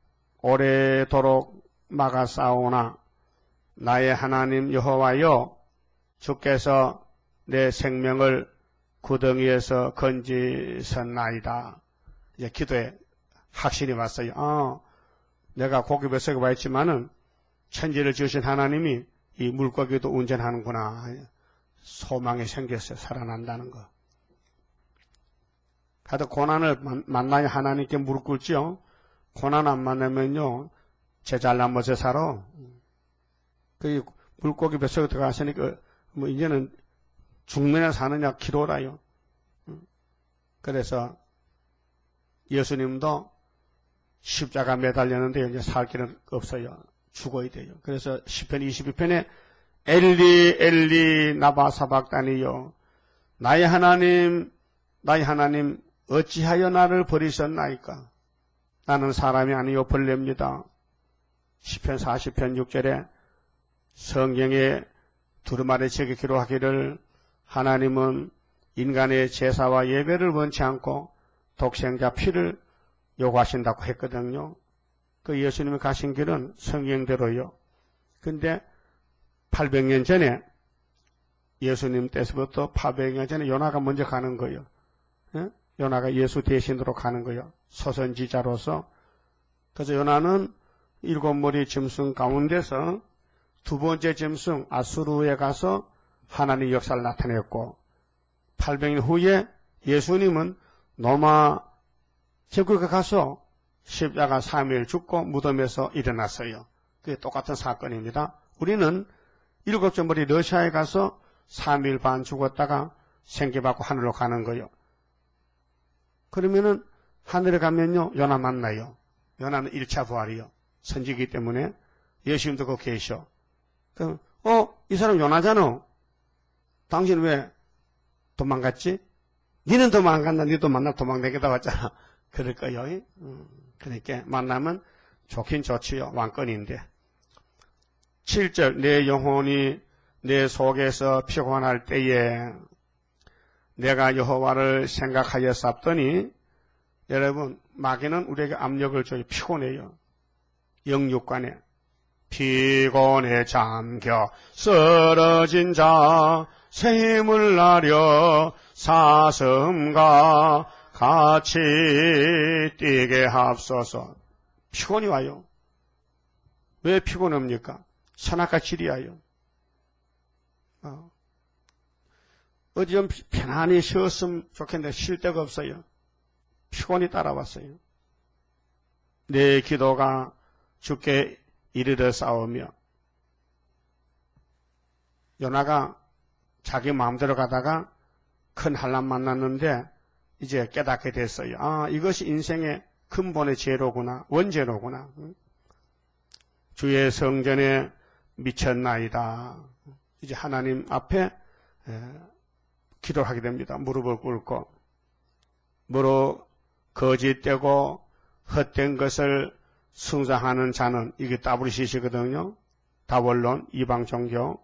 오래도록 막아싸우나 나의 하나님 여호와여 주께서 내 생명을 구덩이에서 건지셨나이다. 이제 기도에 확신이 왔어요. 어, 내가 고기 뱃속에 와 있지만은 천지를 지으신 하나님이 이 물고기도 운전하는구나. 소망이 생겼어요. 살아난다는 거. 하여튼 고난을 만나야 하나님께 무릎 꿇지요. 고난 안 만나면요. 제 잘난 못에 살아. 그 물고기 뱃속에 들어가시니까 뭐 이제는 죽느냐 사느냐 기도라요. 그래서 예수님도 십자가 매달렸는데 이제 살 길은 없어요. 죽어야 돼요. 그래서 시편 이십이 편에 엘리 엘리 나바 사박다니요 나의 하나님 나의 하나님 어찌하여 나를 버리셨나이까. 나는 사람이 아니요 벌레입니다. 시편 사십 편 육 절에 성경에 두루마리 책에 기록하기를 하나님은 인간의 제사와 예배를 원치 않고 독생자 피를 요구하신다고 했거든요. 그 예수님이 가신 길은 성경대로요. 근데 팔백 년 전에 예수님 때서부터 팔백 년 전에 요나가 먼저 가는 거예요. 예? 요나가 예수 대신으로 가는 거예요. 소선지자로서. 그래서 요나는 일곱 머리 짐승 가운데서 두 번째 짐승 아수르에 가서 하나님의 역사를 나타냈고 팔백 년 후에 예수님은 노마 제국에 가서 십자가 삼 일 죽고 무덤에서 일어났어요. 그게 똑같은 사건입니다. 우리는 일곱째 머리 러시아에 가서 삼 일 반 죽었다가 생기받고 하늘로 가는 거예요. 그러면은 하늘에 가면요 요나 만나요. 요나는 일 차 부활이요. 선지기 때문에 예수님도 거기 계셔. 그럼 어? 이 사람 요나잖아. 당신 왜 도망갔지? 니는 도망간다. 니도 만나 도망다니다 왔잖아. 그럴 거요. 음, 그러니까 만나면 좋긴 좋지요. 왕권인데. 칠 절 내 영혼이 내 속에서 피곤할 때에 내가 여호와를 생각하여 쌉더니 여러분 마귀는 우리에게 압력을 줘요. 피곤해요. 영육간에 피곤에 잠겨 쓰러진 자 새 힘을 나려 사슴과 같이 뛰게 하옵소서. 피곤이 와요. 왜 피곤합니까? 산악과 지리하여. 어. 어디 좀 편안히 쉬었으면 좋겠는데 쉴 데가 없어요. 피곤이 따라왔어요. 내 기도가 주께 이르러 싸우며 요나가 자기 마음대로 가다가 큰 한란 만났는데 이제 깨닫게 됐어요. 아, 이것이 인생의 근본의 죄로구나. 원죄로구나. 주의 성전에 미쳤나이다. 이제 하나님 앞에 기도를 하게 됩니다. 무릎을 꿇고. 무릇 거짓되고 헛된 것을 숭상하는 자는 이게 따브리시시거든요. 다원론, 이방 종교.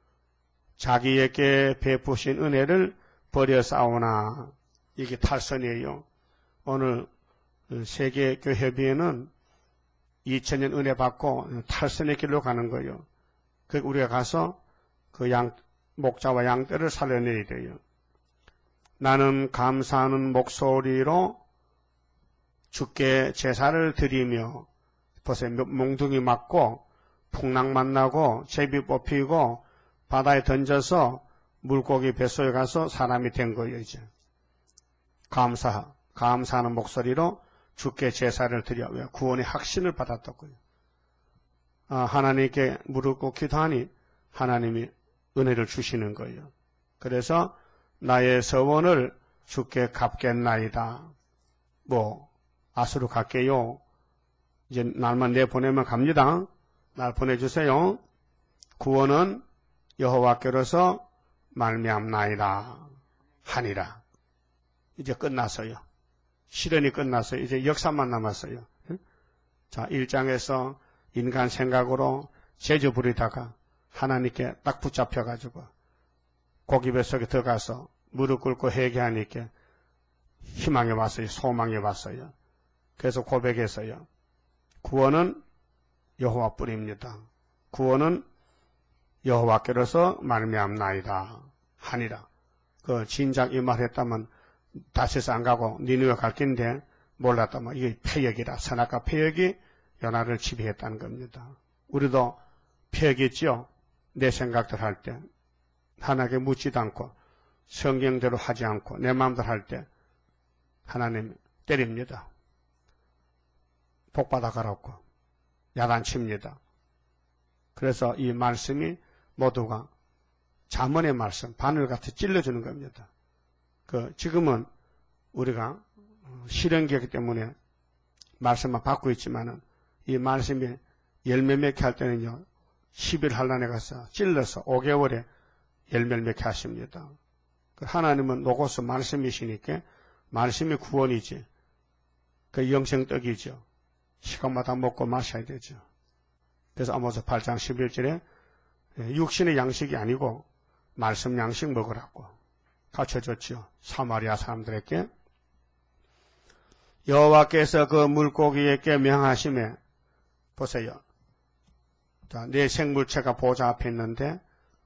자기에게 베푸신 은혜를 버려 싸우나. 이게 탈선이에요. 오늘 세계교회협의회는 이천 년 은혜 받고 탈선의 길로 가는 거예요. 그 우리가 가서 그 양, 목자와 양떼를 살려내야 돼요. 나는 감사하는 목소리로 주께 제사를 드리며 보세요. 몽둥이 맞고 풍랑 만나고 제비 뽑히고 바다에 던져서 물고기 뱃속에 가서 사람이 된 거예요. 이제 감사, 감사하는 목소리로 주께 제사를 드려. 왜? 구원의 확신을 받았다고요. 아, 하나님께 무릎 꿇고 기도하니 하나님이 은혜를 주시는 거예요. 그래서 나의 서원을 주께 갚겠나이다. 뭐 아수르 갈게요. 이제 날만 내보내면 갑니다. 날 보내주세요. 구원은 여호와께로서 말미암나이다 하니라. 이제 끝났어요. 실현이 끝났어요. 이제 역사만 남았어요. 자, 일 장에서 인간 생각으로 제주 부리다가 하나님께 딱 붙잡혀가지고 고기 뱃속에 들어가서 무릎 꿇고 회개하니까 희망에 왔어요. 소망에 왔어요. 그래서 고백했어요. 구원은 여호와뿐입니다. 구원은 여호와께로서 말미암나이다 하니라. 그 진작 이 말 했다면 다시서 안 가고 니느웨 갈 긴데 몰랐다면 이게 폐역이라. 선악과 폐역이 요나를 지배했다는 겁니다. 우리도 펴겠죠. 내 생각들 할 때. 하나님께 묻지도 않고 성경대로 하지 않고 내 마음대로 할 때 하나님 때립니다. 복받아 가라고 야단칩니다. 그래서 이 말씀이 모두가 잠언의 말씀, 바늘같이 찔러주는 겁니다. 그 지금은 우리가 실현기이기 때문에 말씀만 받고 있지만은 이 말씀이 열매 맺게 할 때는요, 십 일 한란에 가서 찔러서 오 개월에 열매를 맺게 하십니다. 하나님은 로고스 말씀이시니까 말씀이 구원이지. 그 영생떡이죠. 시간마다 먹고 마셔야 되죠. 그래서 아모스 팔 장 십일 절에 육신의 양식이 아니고 말씀 양식 먹으라고 가르쳐줬죠. 사마리아 사람들에게. 여호와께서 그 물고기에게 명하심에 보세요. 자, 내 생물체가 보좌 앞에 있는데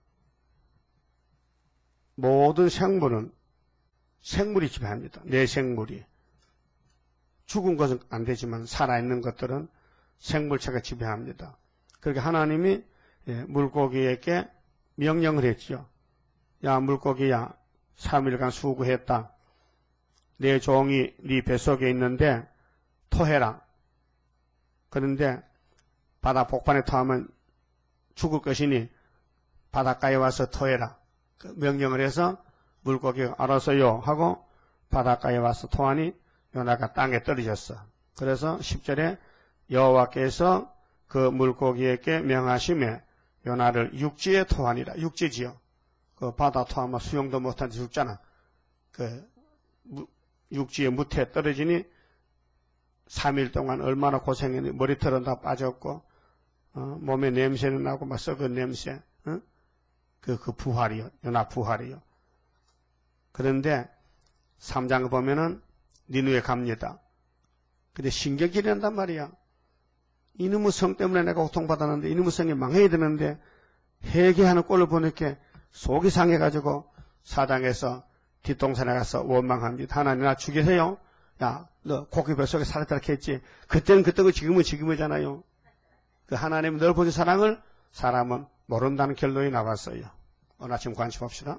모든 생물은 생물이 지배합니다. 내 생물이. 죽은 것은 안 되지만 살아있는 것들은 생물체가 지배합니다. 그렇게 하나님이 물고기에게 명령을 했죠. 야, 물고기야, 삼 일간 수고했다. 내 종이 네 뱃속에 있는데 토해라. 그런데 바다 복판에 토하면 죽을 것이니 바닷가에 와서 토해라. 그 명령을 해서 물고기가 알아서요 하고 바닷가에 와서 토하니 요나가 땅에 떨어졌어. 그래서 십 절에 여호와께서 그 물고기에게 명하심에 요나를 육지에 토하니라. 육지지요. 그 바다 토하면 수영도 못하는데 죽잖아. 그 육지에 무태 떨어지니 삼 일 동안 얼마나 고생했니. 머리털은 다 빠졌고 어, 몸에 냄새는 나고 막 썩은 냄새. 어? 그, 그 부활이요. 요나 부활이요. 그런데 삼 장 보면은 니누에 갑니다. 근데 신경질이 난단 말이야. 이놈의 성 때문에 내가 고통받았는데 이놈의 성이 망해야 되는데 회개하는 꼴을 보니까 속이 상해가지고 사당에서 뒷동산에 가서 원망합니다. 하나님 나 죽이세요. 야, 너 고기 뱃속에 살았다 했지. 그때는 그때고 지금은 지금이잖아요. 그 하나님 널 보신 사랑을 사람은 모른다는 결론이 나왔어요. 오늘 아침 관심 봅시다.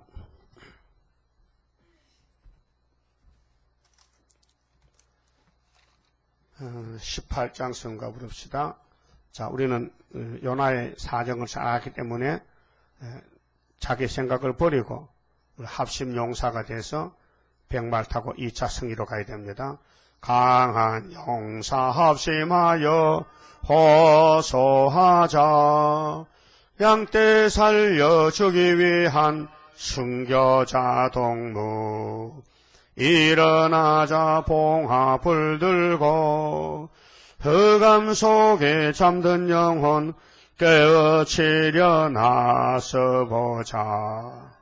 십팔 장 성가 부릅시다. 자, 우리는 요나의 사정을 잘 알기 때문에 자기 생각을 버리고 합심 용사가 돼서 백말 타고 이 차 승리로 가야 됩니다. 강한 용사 합심하여 호소하자. 양떼 살려주기 위한 순교자 동무. 일어나자 봉합을 들고 흑암 속에 잠든 영혼 깨우치려 나서보자.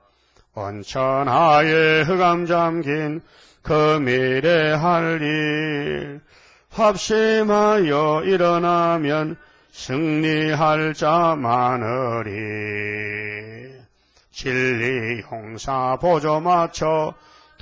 온천하에 흑암 잠긴 그 미래 할 일 합심하여 일어나면 승리할 자 많으리. 진리 용사 보조 맞춰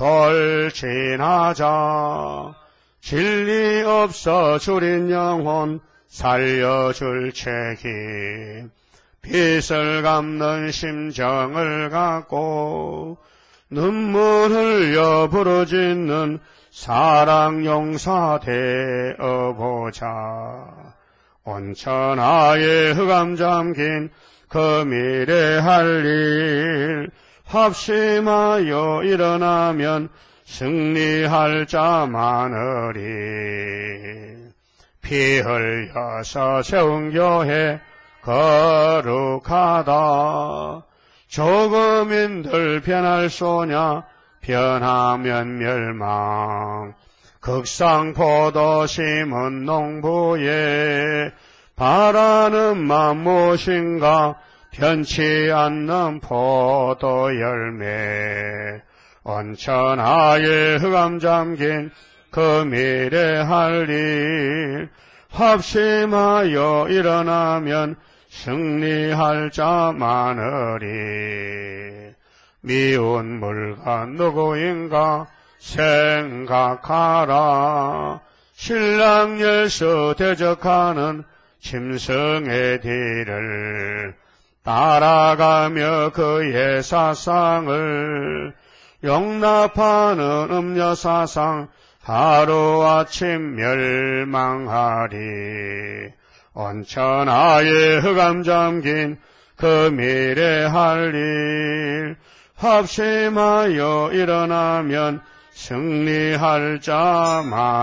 돌진하자. 진리 없어 줄인 영혼 살려줄 책임. 빚을 갚는 심정을 갖고 눈물 흘려 부르짖는 사랑 용사 되어보자. 온천하에 흑암 잠긴 그 미래 할 일 합심하여 일어나면 승리할 자 많으리. 피 흘려서 세운 교회 거룩하다. 조금인들 변할 소냐 변하면 멸망. 극상포도 심은 농부에 바라는 맘 무엇인가 변치 않는 포도 열매. 온천하에 흑암 잠긴 그 미래 할 일 합심하여 일어나면 승리할 자 많으리. 미운 물건 누구인가 생각하라. 신랑 열서 대적하는 짐승의 뒤를 따라가며 그의 사상을 용납하는 음녀 사상 하루아침 멸망하리. 온천하에 흑암 잠긴 그 미래 할 일 합심하여 일어나면 승리할 자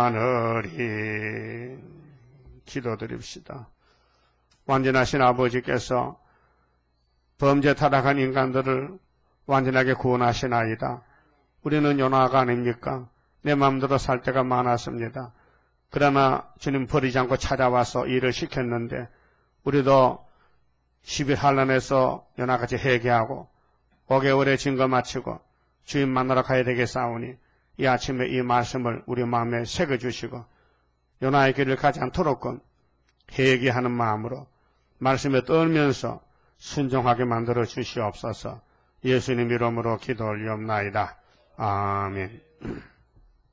많으리. 기도드립시다. 완전하신 아버지께서 범죄 타락한 인간들을 완전하게 구원하시나이다. 우리는 요나가 아닙니까? 내 마음대로 살 때가 많았습니다. 그러나 주님 버리지 않고 찾아와서 일을 시켰는데 우리도 십일 환란에서 요나같이 회개하고 오 개월의 증거 마치고 주님 만나러 가야 되겠사오니 이 아침에 이 말씀을 우리 마음에 새겨주시고 요나의 길을 가지 않도록끔 회개하는 마음으로 말씀에 떨면서 순종하게 만들어 주시옵소서. 예수님 이름으로 기도 올리옵나이다. 아멘.